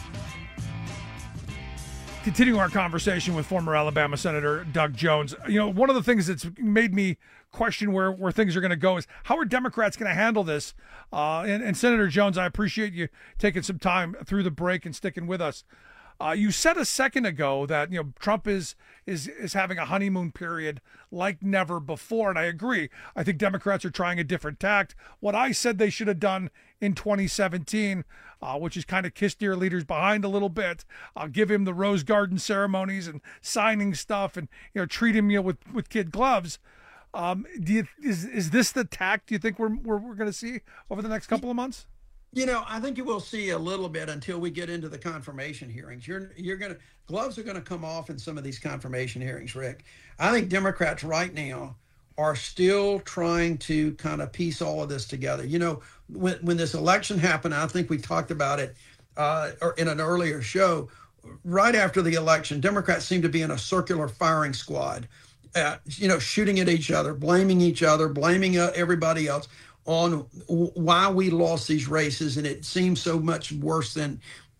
[SPEAKER 12] continuing our conversation with former Alabama Senator Doug Jones. You know, one of the things that's made me question where, where things are going to go is how are Democrats going to handle this? Uh, and, and Senator Jones, I appreciate you taking some time through the break and sticking with us. Uh, you said a second ago that, you know, Trump is is is having a honeymoon period like never before, and I agree. I think Democrats are trying a different tact. What I said they should have done in twenty seventeen, uh, which is kind of kiss their leaders behind a little bit, uh, give him the Rose Garden ceremonies and signing stuff, and, you know, treat him, you know, with with kid gloves. Um, do you, is is this the tact do you think we're we're, we're going to see over the next couple of months?
[SPEAKER 15] You know, I think you will see a little bit until we get into the confirmation hearings. You're you're going to gloves are going to come off in some of these confirmation hearings, Rick. I think Democrats right now are still trying to kind of piece all of this together. You know, when when this election happened, I think we talked about it uh, or in an earlier show. Right after the election, Democrats seemed to be in a circular firing squad, uh, you know, shooting at each other, blaming each other, blaming uh, everybody else on why we lost these races, and it seems so much worse than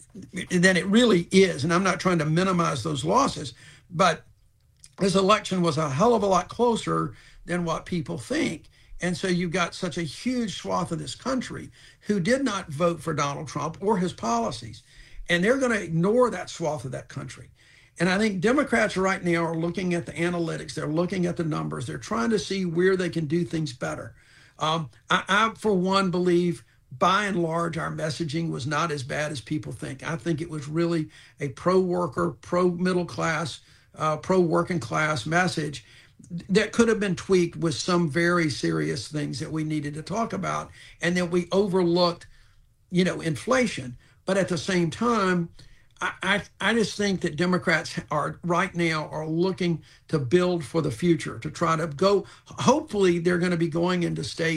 [SPEAKER 15] than it really is. And I'm not trying to minimize those losses, but this election was a hell of a lot closer than what people think. And so you've got such a huge swath of this country who did not vote for Donald Trump or his policies, and they're going to ignore that swath of that country. And I think Democrats right now are looking at the analytics, they're looking at the numbers, they're trying to see where they can do things better. Um, I, I, for one, believe by and large our messaging was not as bad as people think. I think it was really a pro-worker, pro-middle class, uh, pro-working class message that could have been tweaked with some very serious things that we needed to talk about, and that we overlooked, you know, inflation. But at the same time, I, I, I just think that Democrats are right now are looking to build for the future, to try to go. Hopefully, they're going to be going into states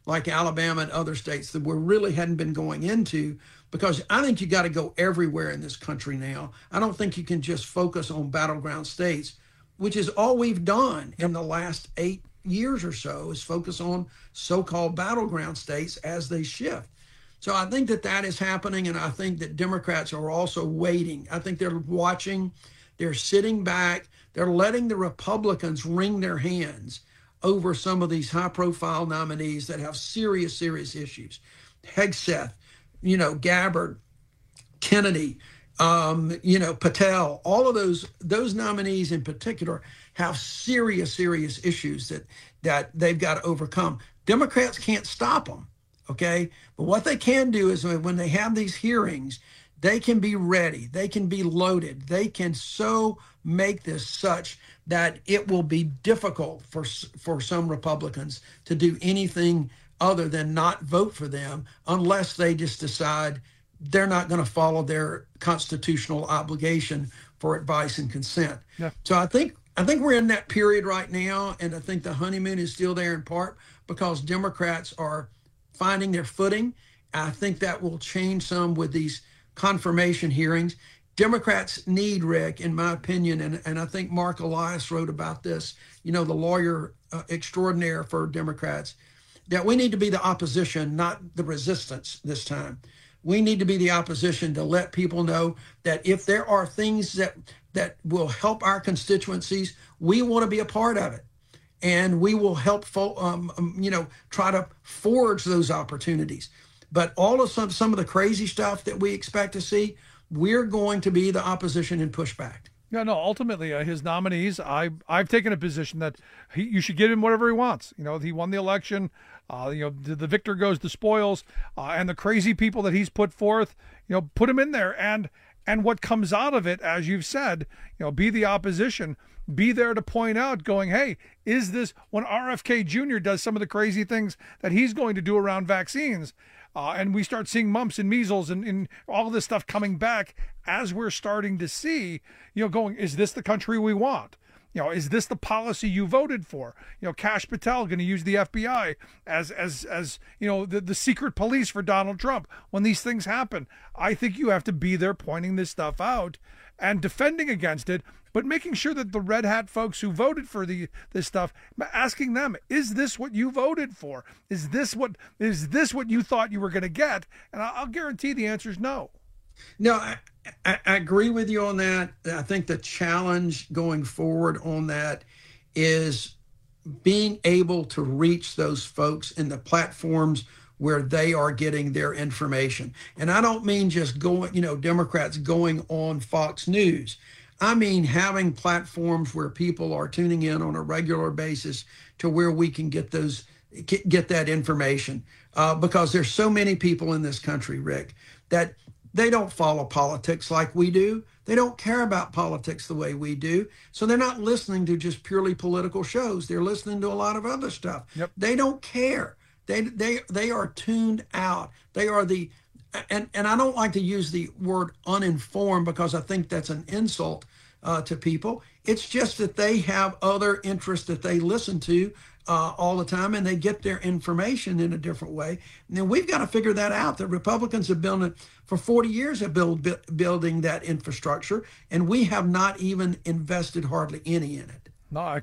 [SPEAKER 15] like Alabama and other states that we really hadn't been going into, because I think you got to go everywhere in this country now. I don't think you can just focus on battleground states, which is all we've done in the last eight years or so, is focus on so-called battleground states as they shift. So I think that that is happening, and I think that Democrats are also waiting. I think they're watching, they're sitting back, they're letting the Republicans wring their hands over some of these high-profile nominees that have serious, serious issues. Hegseth, you know, Gabbard, Kennedy, um, you know, Patel, all of those those nominees in particular have serious, serious issues that that they've got to overcome. Democrats can't stop them, okay? But what they can do is when they have these hearings, they can be ready, they can be loaded, they can so make this such that it will be difficult for for some Republicans to do anything other than not vote for them, unless they just decide they're not going to follow their constitutional obligation for advice and consent. Yeah. So I think I think we're in that period right now, and I think the honeymoon is still there in part because Democrats are finding their footing. I think that will change some with these confirmation hearings. Democrats need, Rick, in my opinion, and, and I think Mark Elias wrote about this, you know, the lawyer uh, extraordinaire for Democrats, that we need to be the opposition, not the resistance this time. We need to be the opposition to let people know that if there are things that that will help our constituencies, we want to be a part of it. And we will help, fo- um, um, you know, try to forge those opportunities. But all of some, some of the crazy stuff that we expect to see, we're going to be the opposition and push back.
[SPEAKER 12] Yeah, no, ultimately, uh, his nominees, I, I've taken a position that he, you should give him whatever he wants. You know, he won the election. Uh, you know, the, the victor goes the spoils. Uh, and the crazy people that he's put forth, you know, put him in there. And and what comes out of it, as you've said, you know, be the opposition. Be there to point out, going, hey, is this, when R F K Junior does some of the crazy things that he's going to do around vaccines, Uh, and we start seeing mumps and measles and, and all this stuff coming back, as we're starting to see, you know, going, is this the country we want? You know, is this the policy you voted for? You know, Kash Patel going to use the F B I as, as, as you know, the, the secret police for Donald Trump when these things happen. I think you have to be there pointing this stuff out and defending against it, but making sure that the red hat folks who voted for the this stuff, asking them, is this what you voted for? Is this what is this what you thought you were going to get? And I'll guarantee the answer is no.
[SPEAKER 15] No, I, I, I agree with you on that. I think the challenge going forward on that is being able to reach those folks in the platforms where they are getting their information. And I don't mean just going, you know, Democrats going on Fox News. I mean having platforms where people are tuning in on a regular basis to where we can get those, get that information. Uh, because there's so many people in this country, Rick, that they don't follow politics like we do. They don't care about politics the way we do. So they're not listening to just purely political shows. They're listening to a lot of other stuff. Yep. They don't care. They they they are tuned out. They are the, and, and I don't like to use the word uninformed because I think that's an insult uh, to people. It's just that they have other interests that they listen to uh, all the time, and they get their information in a different way. And then we've got to figure that out. The Republicans have built it for forty years, have built bu- building that infrastructure, and we have not even invested hardly any in it.
[SPEAKER 12] No, I,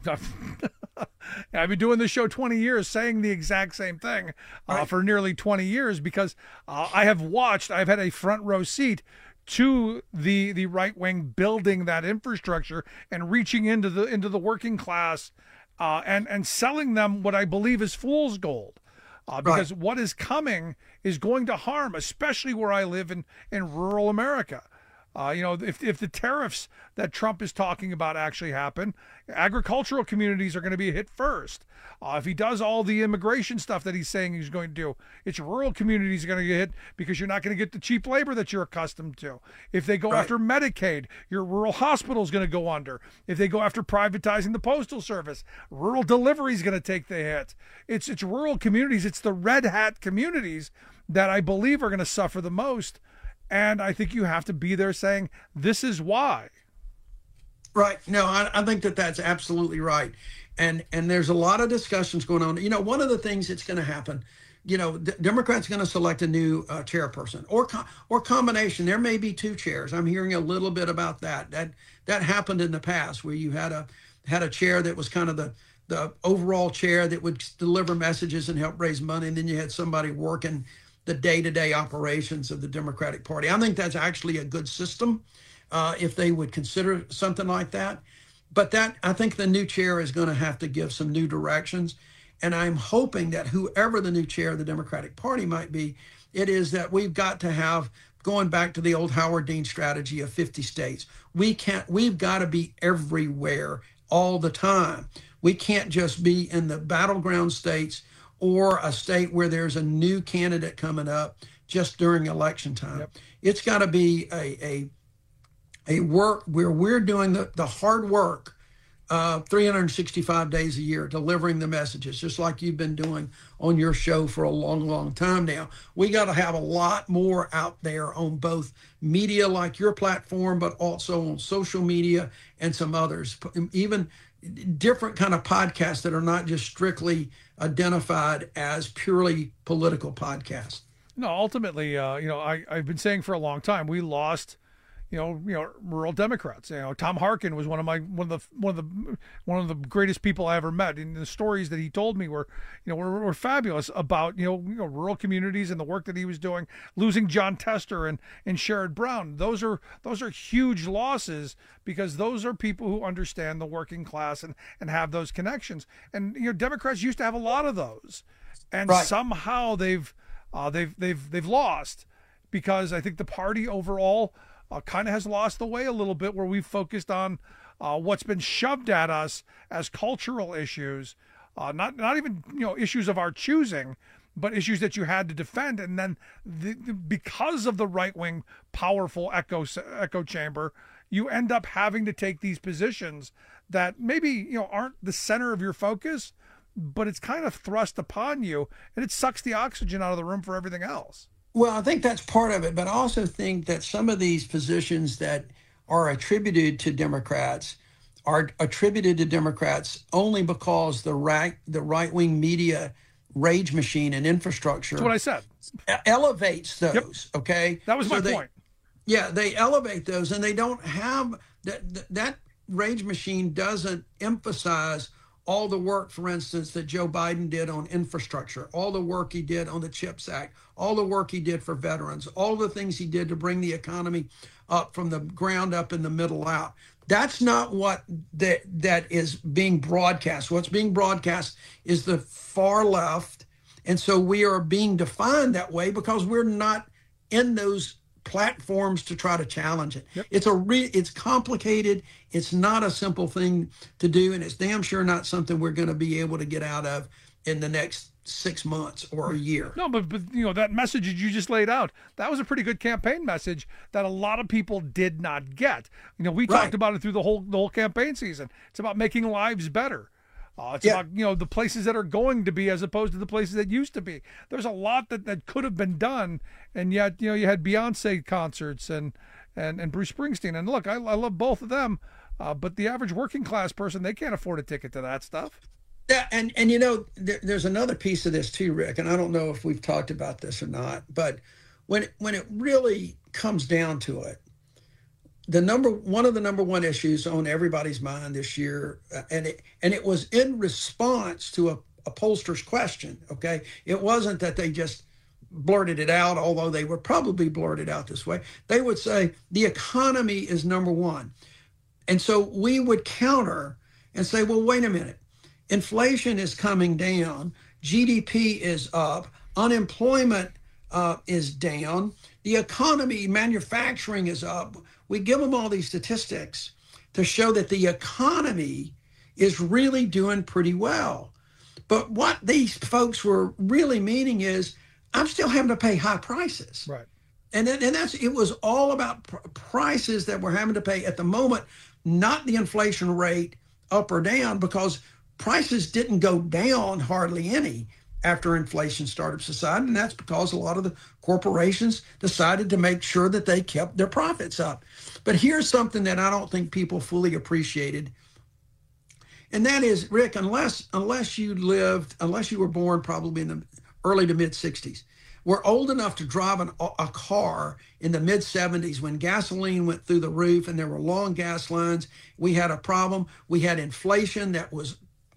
[SPEAKER 12] I've been doing this show twenty years, saying the exact same thing uh, right. for nearly twenty years, because uh, I have watched, I've had a front row seat to the the right wing building that infrastructure and reaching into the into the working class uh, and and selling them what I believe is fool's gold. Uh, because right. what is coming is going to harm, especially where I live in, in rural America. Uh, you know, if if the tariffs that Trump is talking about actually happen, agricultural communities are going to be hit first. Uh, if he does all the immigration stuff that he's saying he's going to do, it's rural communities are going to get hit because you're not going to get the cheap labor that you're accustomed to. If they go right. after Medicaid, your rural hospital is going to go under. If they go after privatizing the postal service, rural delivery is going to take the hit. It's it's rural communities. It's the red hat communities that I believe are going to suffer the most. And I think you have to be there saying, this is why.
[SPEAKER 15] Right. No, I, I think that that's absolutely right. And and there's a lot of discussions going on. You know, one of the things that's going to happen, you know, D- Democrats going to select a new uh, chairperson or co- or combination. There may be two chairs. I'm hearing a little bit about that. That that happened in the past where you had a had a chair that was kind of the the overall chair that would deliver messages and help raise money, and then you had somebody working the day-to-day operations of the Democratic Party. I think that's actually a good system uh, if they would consider something like that. But that I think the new chair is going to have to give some new directions. And I'm hoping that whoever the new chair of the Democratic Party might be, it is that we've got to have, going back to the old Howard Dean strategy of fifty states, we can't, we've got to be everywhere all the time. We can't just be in the battleground states or a state where there's a new candidate coming up just during election time. Yep. It's got to be a, a, a work where we're doing the, the hard work Uh, three hundred sixty-five days a year, delivering the messages, just like you've been doing on your show for a long, long time now. We got to have a lot more out there on both media like your platform, but also on social media and some others, even different kind of podcasts that are not just strictly identified as purely political podcasts.
[SPEAKER 12] No, ultimately, uh, you know, I, I've been saying for a long time, we lost You know, you know, rural Democrats. You know, Tom Harkin was one of my one of the one of the one of the greatest people I ever met. And the stories that he told me were, you know, were, were fabulous about you know, you know rural communities and the work that he was doing. Losing John Tester and and Sherrod Brown, those are those are huge losses because those are people who understand the working class and and have those connections. And you know, Democrats used to have a lot of those, and right. somehow they've uh, they've they've they've lost because I think the party overall Uh, kind of has lost the way a little bit, where we've focused on uh, what's been shoved at us as cultural issues, uh, not not even you know issues of our choosing, but issues that you had to defend. And then the, the, because of the right-wing powerful echo echo chamber, you end up having to take these positions that maybe you know aren't the center of your focus, but it's kind of thrust upon you, and it sucks the oxygen out of the room for everything else.
[SPEAKER 15] Well, I think that's part of it, but I also think that some of these positions that are attributed to Democrats are attributed to Democrats only because the right the right-wing media rage machine and infrastructure.
[SPEAKER 12] That's what I said.
[SPEAKER 15] Elevates those. Yep. Okay,
[SPEAKER 12] that was
[SPEAKER 15] so
[SPEAKER 12] my
[SPEAKER 15] they,
[SPEAKER 12] point.
[SPEAKER 15] Yeah, they elevate those, and they don't have that. That rage machine doesn't emphasize all the work, for instance, that Joe Biden did on infrastructure, all the work he did on the CHIPS Act, all the work he did for veterans, all the things he did to bring the economy up from the ground up and the middle out. That's not what that, that is being broadcast. What's being broadcast is the far left. And so we are being defined that way because we're not in those platforms to try to challenge it. Yep. It's a re, it's complicated. It's not a simple thing to do, and it's damn sure not something we're going to be able to get out of in the next six months or a year.
[SPEAKER 12] No, but, but you know, that message that you just laid out, that was a pretty good campaign message that a lot of people did not get. You know, we right. talked about it through the whole the whole campaign season. It's about making lives better. Uh, it's yeah. about, you know, the places that are going to be as opposed to the places that used to be. There's a lot that, that could have been done, and yet, you know, you had Beyonce concerts and and, and Bruce Springsteen. And look, I, I love both of them, uh, but the average working class person, they can't afford a ticket to that stuff.
[SPEAKER 15] Yeah, and, and you know, there, there's another piece of this too, Rick, and I don't know if we've talked about this or not, but when when it really comes down to it, the number one of the number one issues on everybody's mind this year, uh, and it and it was in response to a, a pollster's question. Okay, it wasn't that they just blurted it out, although they would probably blurt it out this way. They would say the economy is number one, and so we would counter and say, well, wait a minute, inflation is coming down, G D P is up, unemployment uh, is down, the economy, manufacturing is up. We give them all these statistics to show that the economy is really doing pretty well. But what these folks were really meaning is, I'm still having to pay high prices.
[SPEAKER 12] Right.
[SPEAKER 15] And then, and that's, it was all about pr- prices that we're having to pay at the moment, not the inflation rate up or down, because prices didn't go down hardly any after inflation started subsiding. And that's because a lot of the corporations decided to make sure that they kept their profits up. But here's something that I don't think people fully appreciated. And that is, Rick, unless unless you lived, unless you were born probably in the early to mid sixties. We're old enough to drive an, a car in the mid seventies when gasoline went through the roof and there were long gas lines. We had a problem. We had inflation that was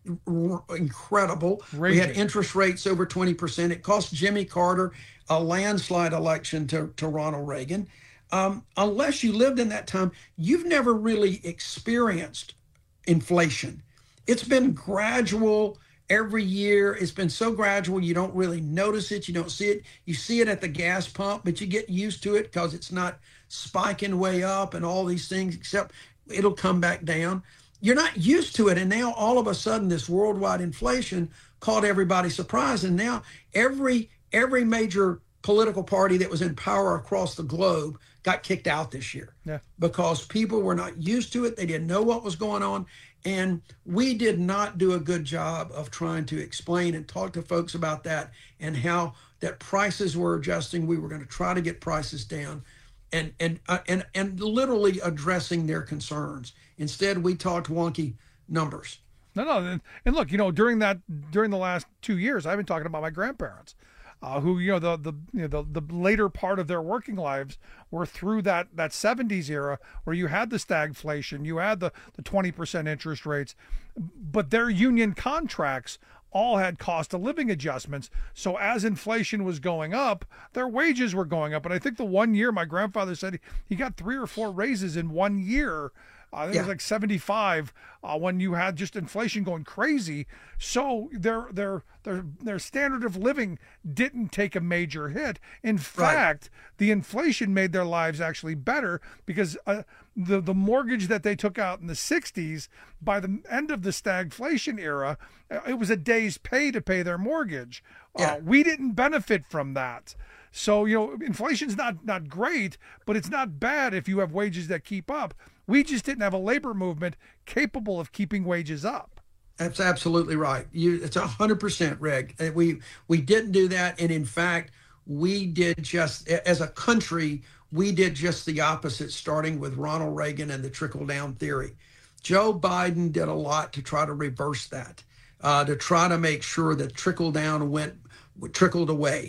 [SPEAKER 15] r- incredible. Raging. We had interest rates over twenty percent. It cost Jimmy Carter a landslide election to, to Ronald Reagan. Um, unless you lived in that time, you've never really experienced inflation. It's been gradual. Every year, it's been so gradual, you don't really notice it. You don't see it. You see it at the gas pump, but you get used to it because it's not spiking way up and all these things, except it'll come back down. You're not used to it. And now all of a sudden, this worldwide inflation caught everybody surprised. And now every every major political party that was in power across the globe got kicked out this year
[SPEAKER 12] yeah.
[SPEAKER 15] because people were not used to it. They didn't know what was going on. And we did not do a good job of trying to explain and talk to folks about that and how that prices were adjusting. We were going to try to get prices down and and uh, and and literally addressing their concerns. Instead, we talked wonky numbers.
[SPEAKER 12] No, no. And, and look, you know, during that during the last two years, I've been talking about my grandparents. Uh, who, you know, the the you know the, the later part of their working lives were through that that seventies era where you had the stagflation, you had the the twenty percent interest rates, but their union contracts all had cost of living adjustments. So as inflation was going up, their wages were going up. And I think the one year my grandfather said he, he got three or four raises in one year. I think yeah. it was like seventy-five uh, when you had just inflation going crazy. So their their their their standard of living didn't take a major hit. In fact, right. the inflation made their lives actually better because uh, the the mortgage that they took out in the sixties, by the end of the stagflation era, it was a day's pay to pay their mortgage. Yeah. Uh, we didn't benefit from that. So, you know, inflation's not not great, but it's not bad if you have wages that keep up. We just didn't have a labor movement capable of keeping wages up.
[SPEAKER 15] That's absolutely right. You, it's one hundred percent, Reg. We we didn't do that. And in fact, we did just, as a country, we did just the opposite, starting with Ronald Reagan and the trickle-down theory. Joe Biden did a lot to try to reverse that, uh, to try to make sure that trickle-down went, trickled away.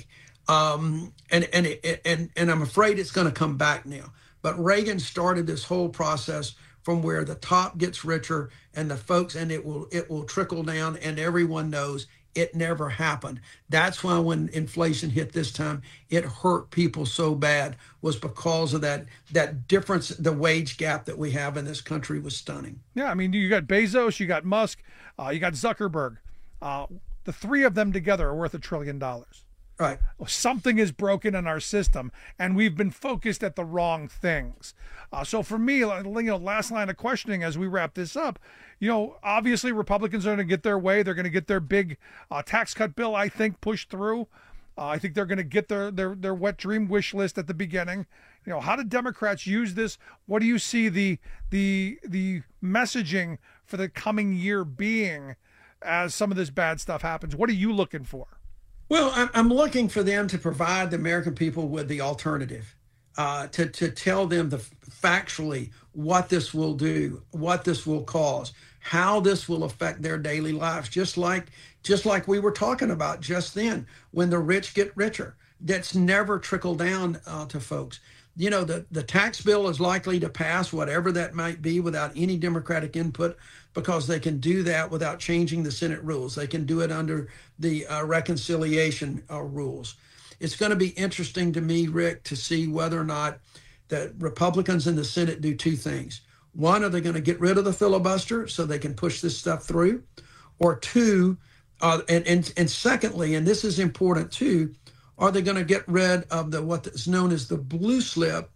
[SPEAKER 15] Um, and, and, and, and I'm afraid it's going to come back now. But Reagan started this whole process from where the top gets richer and the folks, and it will it will trickle down, and everyone knows it never happened. That's why when inflation hit this time, it hurt people so bad, was because of that that difference. The wage gap that we have in this country was stunning.
[SPEAKER 12] Yeah, I mean, you got Bezos, you got Musk, uh, you got Zuckerberg. Uh, the three of them together are worth a trillion dollars.
[SPEAKER 15] Right.
[SPEAKER 12] Something is broken in our system, and we've been focused at the wrong things. Uh, so for me, you know, last line of questioning as we wrap this up, you know, obviously Republicans are going to get their way. They're going to get their big uh, tax cut bill, I think, pushed through. Uh, I think they're going to get their, their their wet dream wish list at the beginning. You know, how do Democrats use this? What do you see the the the messaging for the coming year being as some of this bad stuff happens? What are you looking for?
[SPEAKER 15] Well, I'm looking for them to provide the American people with the alternative, uh, to, to tell them the factually what this will do, what this will cause, how this will affect their daily lives, just like just like we were talking about just then, when the rich get richer. That's never trickled down uh, to folks. You know, the, the tax bill is likely to pass, whatever that might be, without any Democratic input, because they can do that without changing the Senate rules. They can do it under the uh, reconciliation uh, rules. It's going to be interesting to me, Rick, to see whether or not the Republicans in the Senate do two things. One, are they going to get rid of the filibuster so they can push this stuff through? Or two, uh, and, and, and secondly, and this is important too, are they going to get rid of the what is known as the blue slip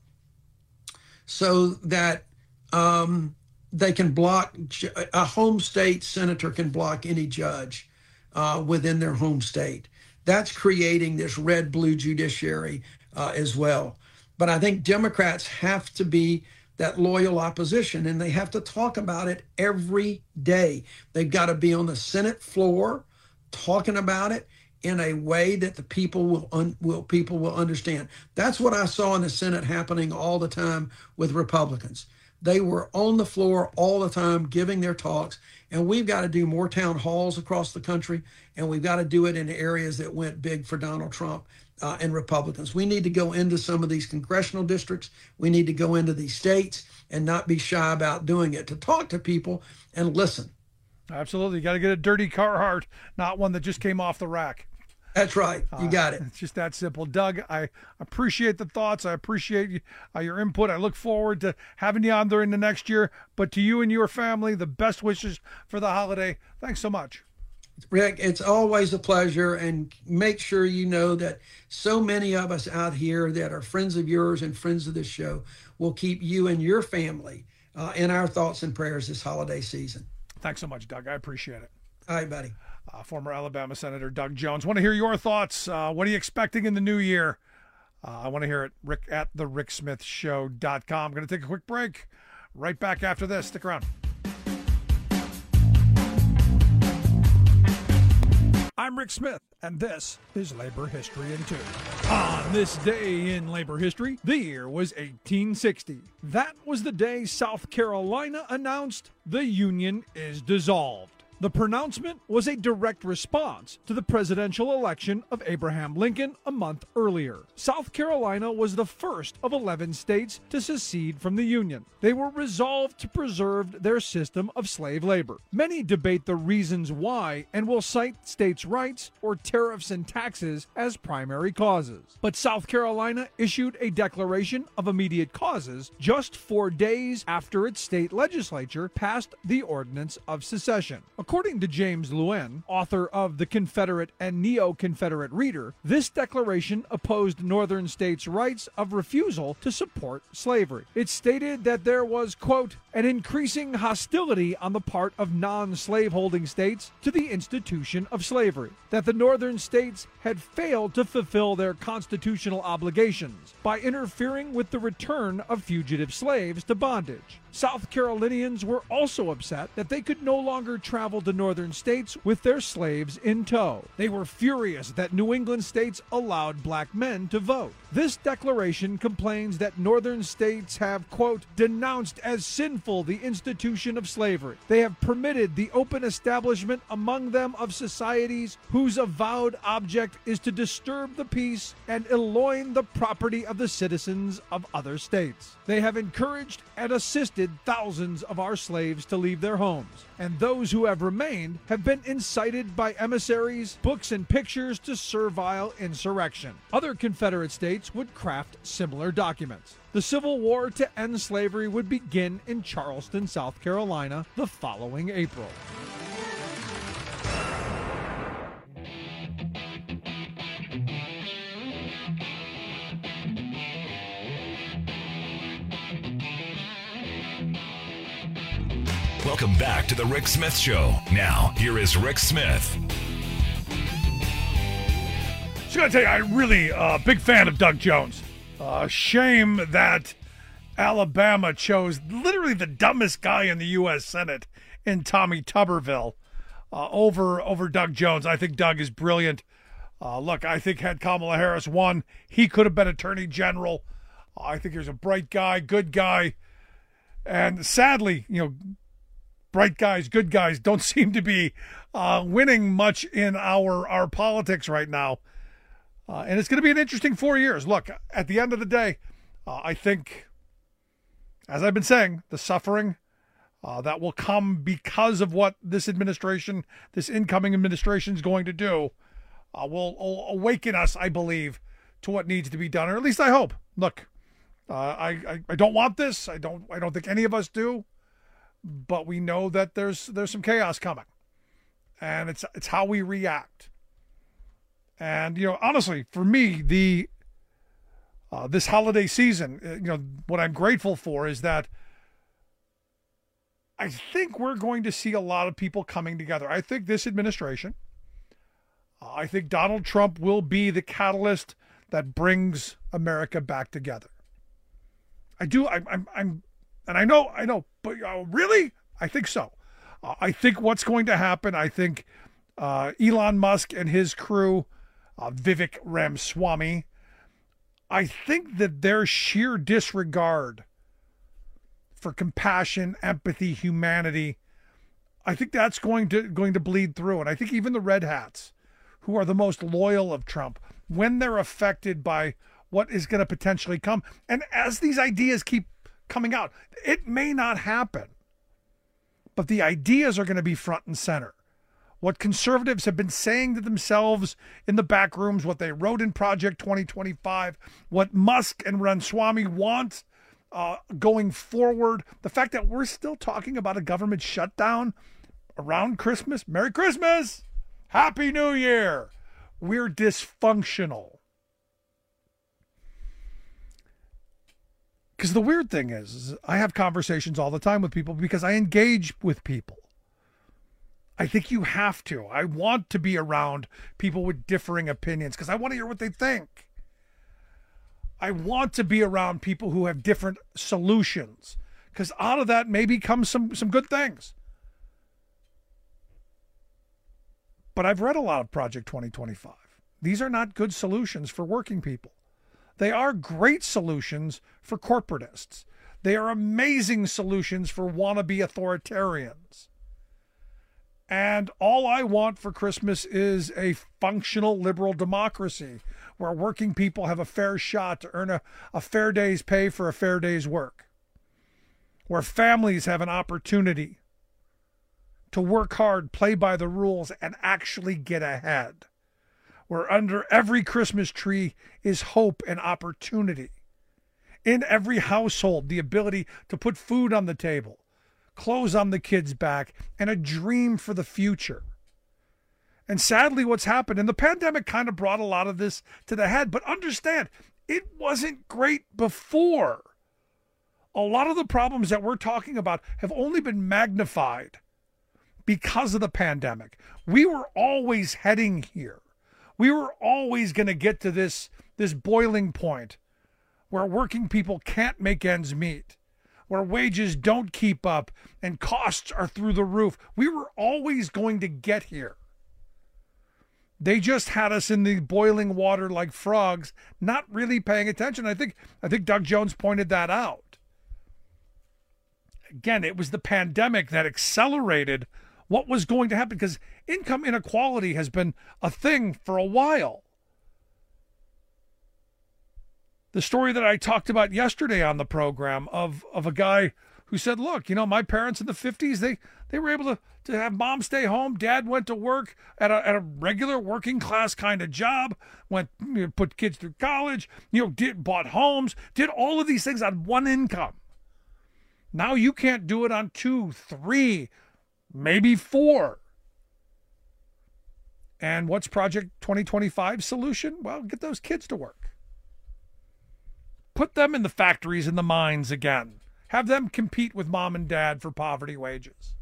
[SPEAKER 15] so that um, they can block, a home state senator can block any judge uh, within their home state? That's creating this red-blue judiciary uh, as well. But I think Democrats have to be that loyal opposition, and they have to talk about it every day. They've got to be on the Senate floor talking about it in a way that the people will, un, will people will understand. That's what I saw in the Senate happening all the time with Republicans. They were on the floor all the time giving their talks. And we've got to do more town halls across the country. And we've got to do it in the areas that went big for Donald Trump uh, and Republicans. We need to go into some of these congressional districts. We need to go into these states and not be shy about doing it, to talk to people and listen.
[SPEAKER 12] Absolutely. You got to get a dirty Carhartt, not one that just came off the rack.
[SPEAKER 15] That's right. You got it.
[SPEAKER 12] Uh, it's just that simple. Doug, I appreciate the thoughts. I appreciate you, uh, your input. I look forward to having you on during the next year. But to you and your family, the best wishes for the holiday. Thanks so much.
[SPEAKER 15] Rick, it's always a pleasure. And make sure you know that so many of us out here that are friends of yours and friends of this show will keep you and your family uh, in our thoughts and prayers this holiday season.
[SPEAKER 12] Thanks so much, Doug. I appreciate it.
[SPEAKER 15] All right, buddy.
[SPEAKER 12] Uh, former Alabama Senator Doug Jones. Want to hear your thoughts. Uh, what are you expecting in the new year? Uh, I want to hear it. Rick at the rick smith show dot com. I'm going to take a quick break. Right back after this. Stick around. I'm Rick Smith, and this is Labor History in Two. On this day in labor history, the year was eighteen sixty. That was the day South Carolina announced the Union is dissolved. The pronouncement was a direct response to the presidential election of Abraham Lincoln a month earlier. South Carolina was the first of eleven states to secede from the Union. They were resolved to preserve their system of slave labor. Many debate the reasons why and will cite states' rights or tariffs and taxes as primary causes. But South Carolina issued a declaration of immediate causes just four days after its state legislature passed the Ordinance of Secession. According to James Lewin, author of The Confederate and Neo-Confederate Reader, this declaration opposed Northern states' rights of refusal to support slavery. It stated that there was, quote, an increasing hostility on the part of non-slaveholding states to the institution of slavery, that the Northern states had failed to fulfill their constitutional obligations by interfering with the return of fugitive slaves to bondage. South Carolinians were also upset that they could no longer travel to northern states with their slaves in tow. They were furious that New England states allowed black men to vote. This declaration complains that northern states have, quote, denounced as sinful the institution of slavery. They have permitted the open establishment among them of societies whose avowed object is to disturb the peace and elloign the property of the citizens of other states. They have encouraged and assisted thousands of our slaves to leave their homes, and those who have remained have been incited by emissaries, books, and pictures to servile insurrection. Other Confederate states would craft similar documents. The Civil War to end slavery would begin in Charleston, South Carolina, the following April.
[SPEAKER 11] Welcome back to the Rick Smith Show. Now, here is Rick Smith.
[SPEAKER 12] Just gotta tell you, I'm really a uh, big fan of Doug Jones. Uh, shame that Alabama chose literally the dumbest guy in the U S Senate in Tommy Tuberville uh, over over Doug Jones. I think Doug is brilliant. Uh, look, I think had Kamala Harris won, he could have been Attorney General. Uh, I think he's a bright guy, good guy. And sadly, you know, bright guys, good guys don't seem to be uh, winning much in our, our politics right now. Uh, and it's going to be an interesting four years. Look, at the end of the day, uh, I think, as I've been saying, the suffering uh, that will come because of what this administration, this incoming administration is going to do, uh, will, will awaken us, I believe, to what needs to be done, or at least I hope. Look, uh, I, I, I don't want this. I don't I don't think any of us do. But we know that there's there's some chaos coming, and it's it's how we react. And you know, honestly, for me, the uh, this holiday season, you know, what I'm grateful for is that I think we're going to see a lot of people coming together. I think this administration, uh, I think Donald Trump will be the catalyst that brings America back together. I do. I'm. I'm. I'm And I know, I know, but uh, really? I think so. Uh, I think what's going to happen, I think uh, Elon Musk and his crew, uh, Vivek Ramaswamy, I think that their sheer disregard for compassion, empathy, humanity. I think that's going to going to bleed through. And I think even the red hats, who are the most loyal of Trump, when they're affected by what is going to potentially come, and as these ideas keep coming out, it may not happen, but the ideas are going to be front and center. What conservatives have been saying to themselves in the back rooms, what they wrote in Project twenty twenty-five, what Musk and Ramaswamy want uh, going forward, the fact that we're still talking about a government shutdown around Christmas. Merry Christmas! Happy New Year! We're dysfunctional. Because the weird thing is, is, I have conversations all the time with people because I engage with people. I think you have to. I want to be around people with differing opinions because I want to hear what they think. I want to be around people who have different solutions because out of that maybe comes some, some good things. But I've read a lot of Project twenty twenty-five. These are not good solutions for working people. They are great solutions for corporatists. They are amazing solutions for wannabe authoritarians. And all I want for Christmas is a functional liberal democracy where working people have a fair shot to earn a, a fair day's pay for a fair day's work. Where families have an opportunity to work hard, play by the rules, and actually get ahead. Where under every Christmas tree is hope and opportunity. In every household, the ability to put food on the table, clothes on the kids' back, and a dream for the future. And sadly, what's happened, and the pandemic kind of brought a lot of this to the head, but understand, it wasn't great before. A lot of the problems that we're talking about have only been magnified because of the pandemic. We were always heading here. We were always going to get to this, this boiling point where working people can't make ends meet, where wages don't keep up and costs are through the roof. We were always going to get here. They just had us in the boiling water like frogs, not really paying attention. I think I think Doug Jones pointed that out. Again, it was the pandemic that accelerated what was going to happen because income inequality has been a thing for a while. The story that I talked about yesterday on the program of, of a guy who said, look, you know, my parents in the fifties, they, they were able to, to have mom stay home. Dad went to work at a, at a regular working class kind of job, went, you know, put kids through college, you know, did, bought homes, did all of these things on one income. Now you can't do it on two, three, maybe four. And what's Project twenty twenty-five's solution? Well, get those kids to work. Put them in the factories and the mines again. Have them compete with mom and dad for poverty wages.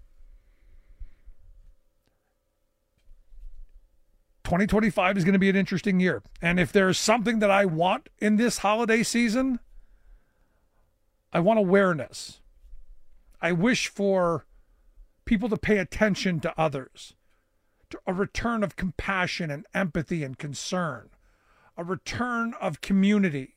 [SPEAKER 12] twenty twenty-five is going to be an interesting year. And if there's something that I want in this holiday season, I want awareness. I wish for people to pay attention to others, to a return of compassion and empathy and concern, a return of community,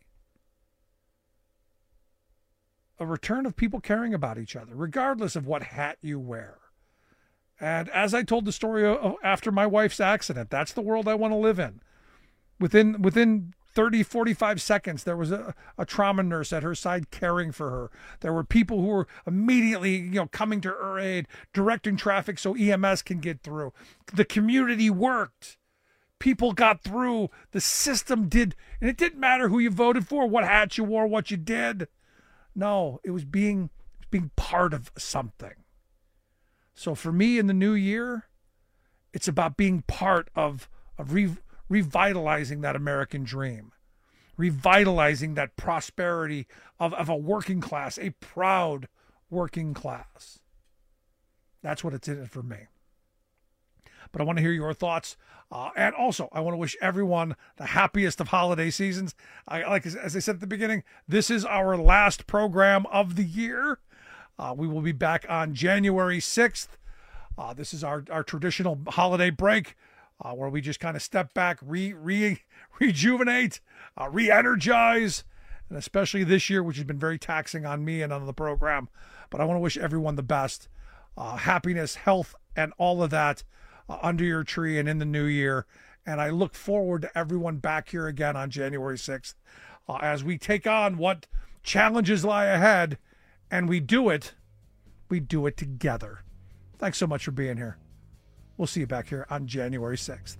[SPEAKER 12] a return of people caring about each other, regardless of what hat you wear. And as I told the story of, after my wife's accident, that's the world I want to live in. Within within thirty, forty-five seconds, there was a, a trauma nurse at her side caring for her. There were people who were immediately, you know, coming to her aid, directing traffic so E M S can get through. The community worked. People got through. The system did. And it didn't matter who you voted for, what hat you wore, what you did. No, it was being, being part of something. So for me in the new year, it's about being part of, of re, revitalizing that American dream, revitalizing that prosperity of, of a working class, a proud working class. That's what it's in it for me. But I want to hear your thoughts. Uh, and also, I want to wish everyone the happiest of holiday seasons. I, like as I said at the beginning, this is our last program of the year. Uh, we will be back on January sixth. Uh, this is our, our traditional holiday break uh, where we just kind of step back, re, re, rejuvenate, uh, re-energize, and especially this year, which has been very taxing on me and on the program. But I want to wish everyone the best, uh, happiness, health, and all of that uh, under your tree and in the new year. And I look forward to everyone back here again on January sixth uh, as we take on what challenges lie ahead, and we do it, we do it together. Thanks so much for being here. We'll see you back here on January sixth.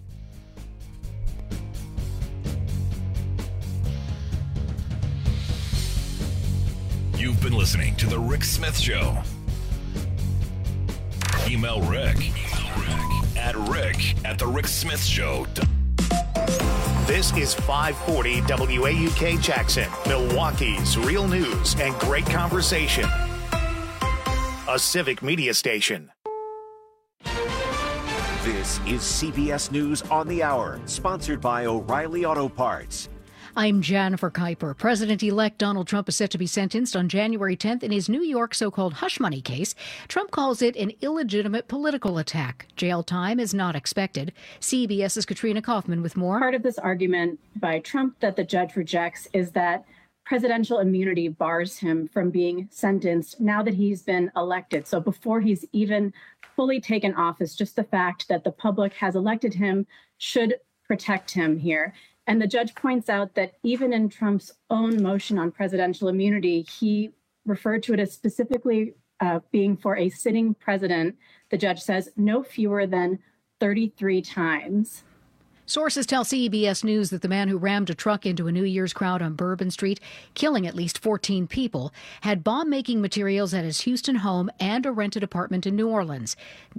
[SPEAKER 11] You've been listening to The Rick Smith Show. Email Rick, Rick at Rick at The Rick Smith Show.
[SPEAKER 1] This is five forty W A U K Jackson, Milwaukee's real news and great conversation. A civic media station.
[SPEAKER 19] This is C B S News on the Hour, sponsored by O'Reilly Auto Parts.
[SPEAKER 2] I'm Jennifer Kuiper. President-elect Donald Trump is set to be sentenced on January tenth in his New York so-called hush money case. Trump calls it an illegitimate political attack. Jail time is not expected. CBS's Katrina Kaufman with more.
[SPEAKER 20] Part of this argument by Trump that the judge rejects is that presidential immunity bars him from being sentenced now that he's been elected. So before he's even fully taken office, just the fact that the public has elected him should protect him here. And the judge points out that even in Trump's own motion on presidential immunity, he referred to it as specifically uh, being for a sitting president. The judge says no fewer than thirty-three times.
[SPEAKER 2] Sources tell C B S News that the man who rammed a truck into a New Year's crowd on Bourbon Street, killing at least fourteen people, had bomb-making materials at his Houston home and a rented apartment in New Orleans.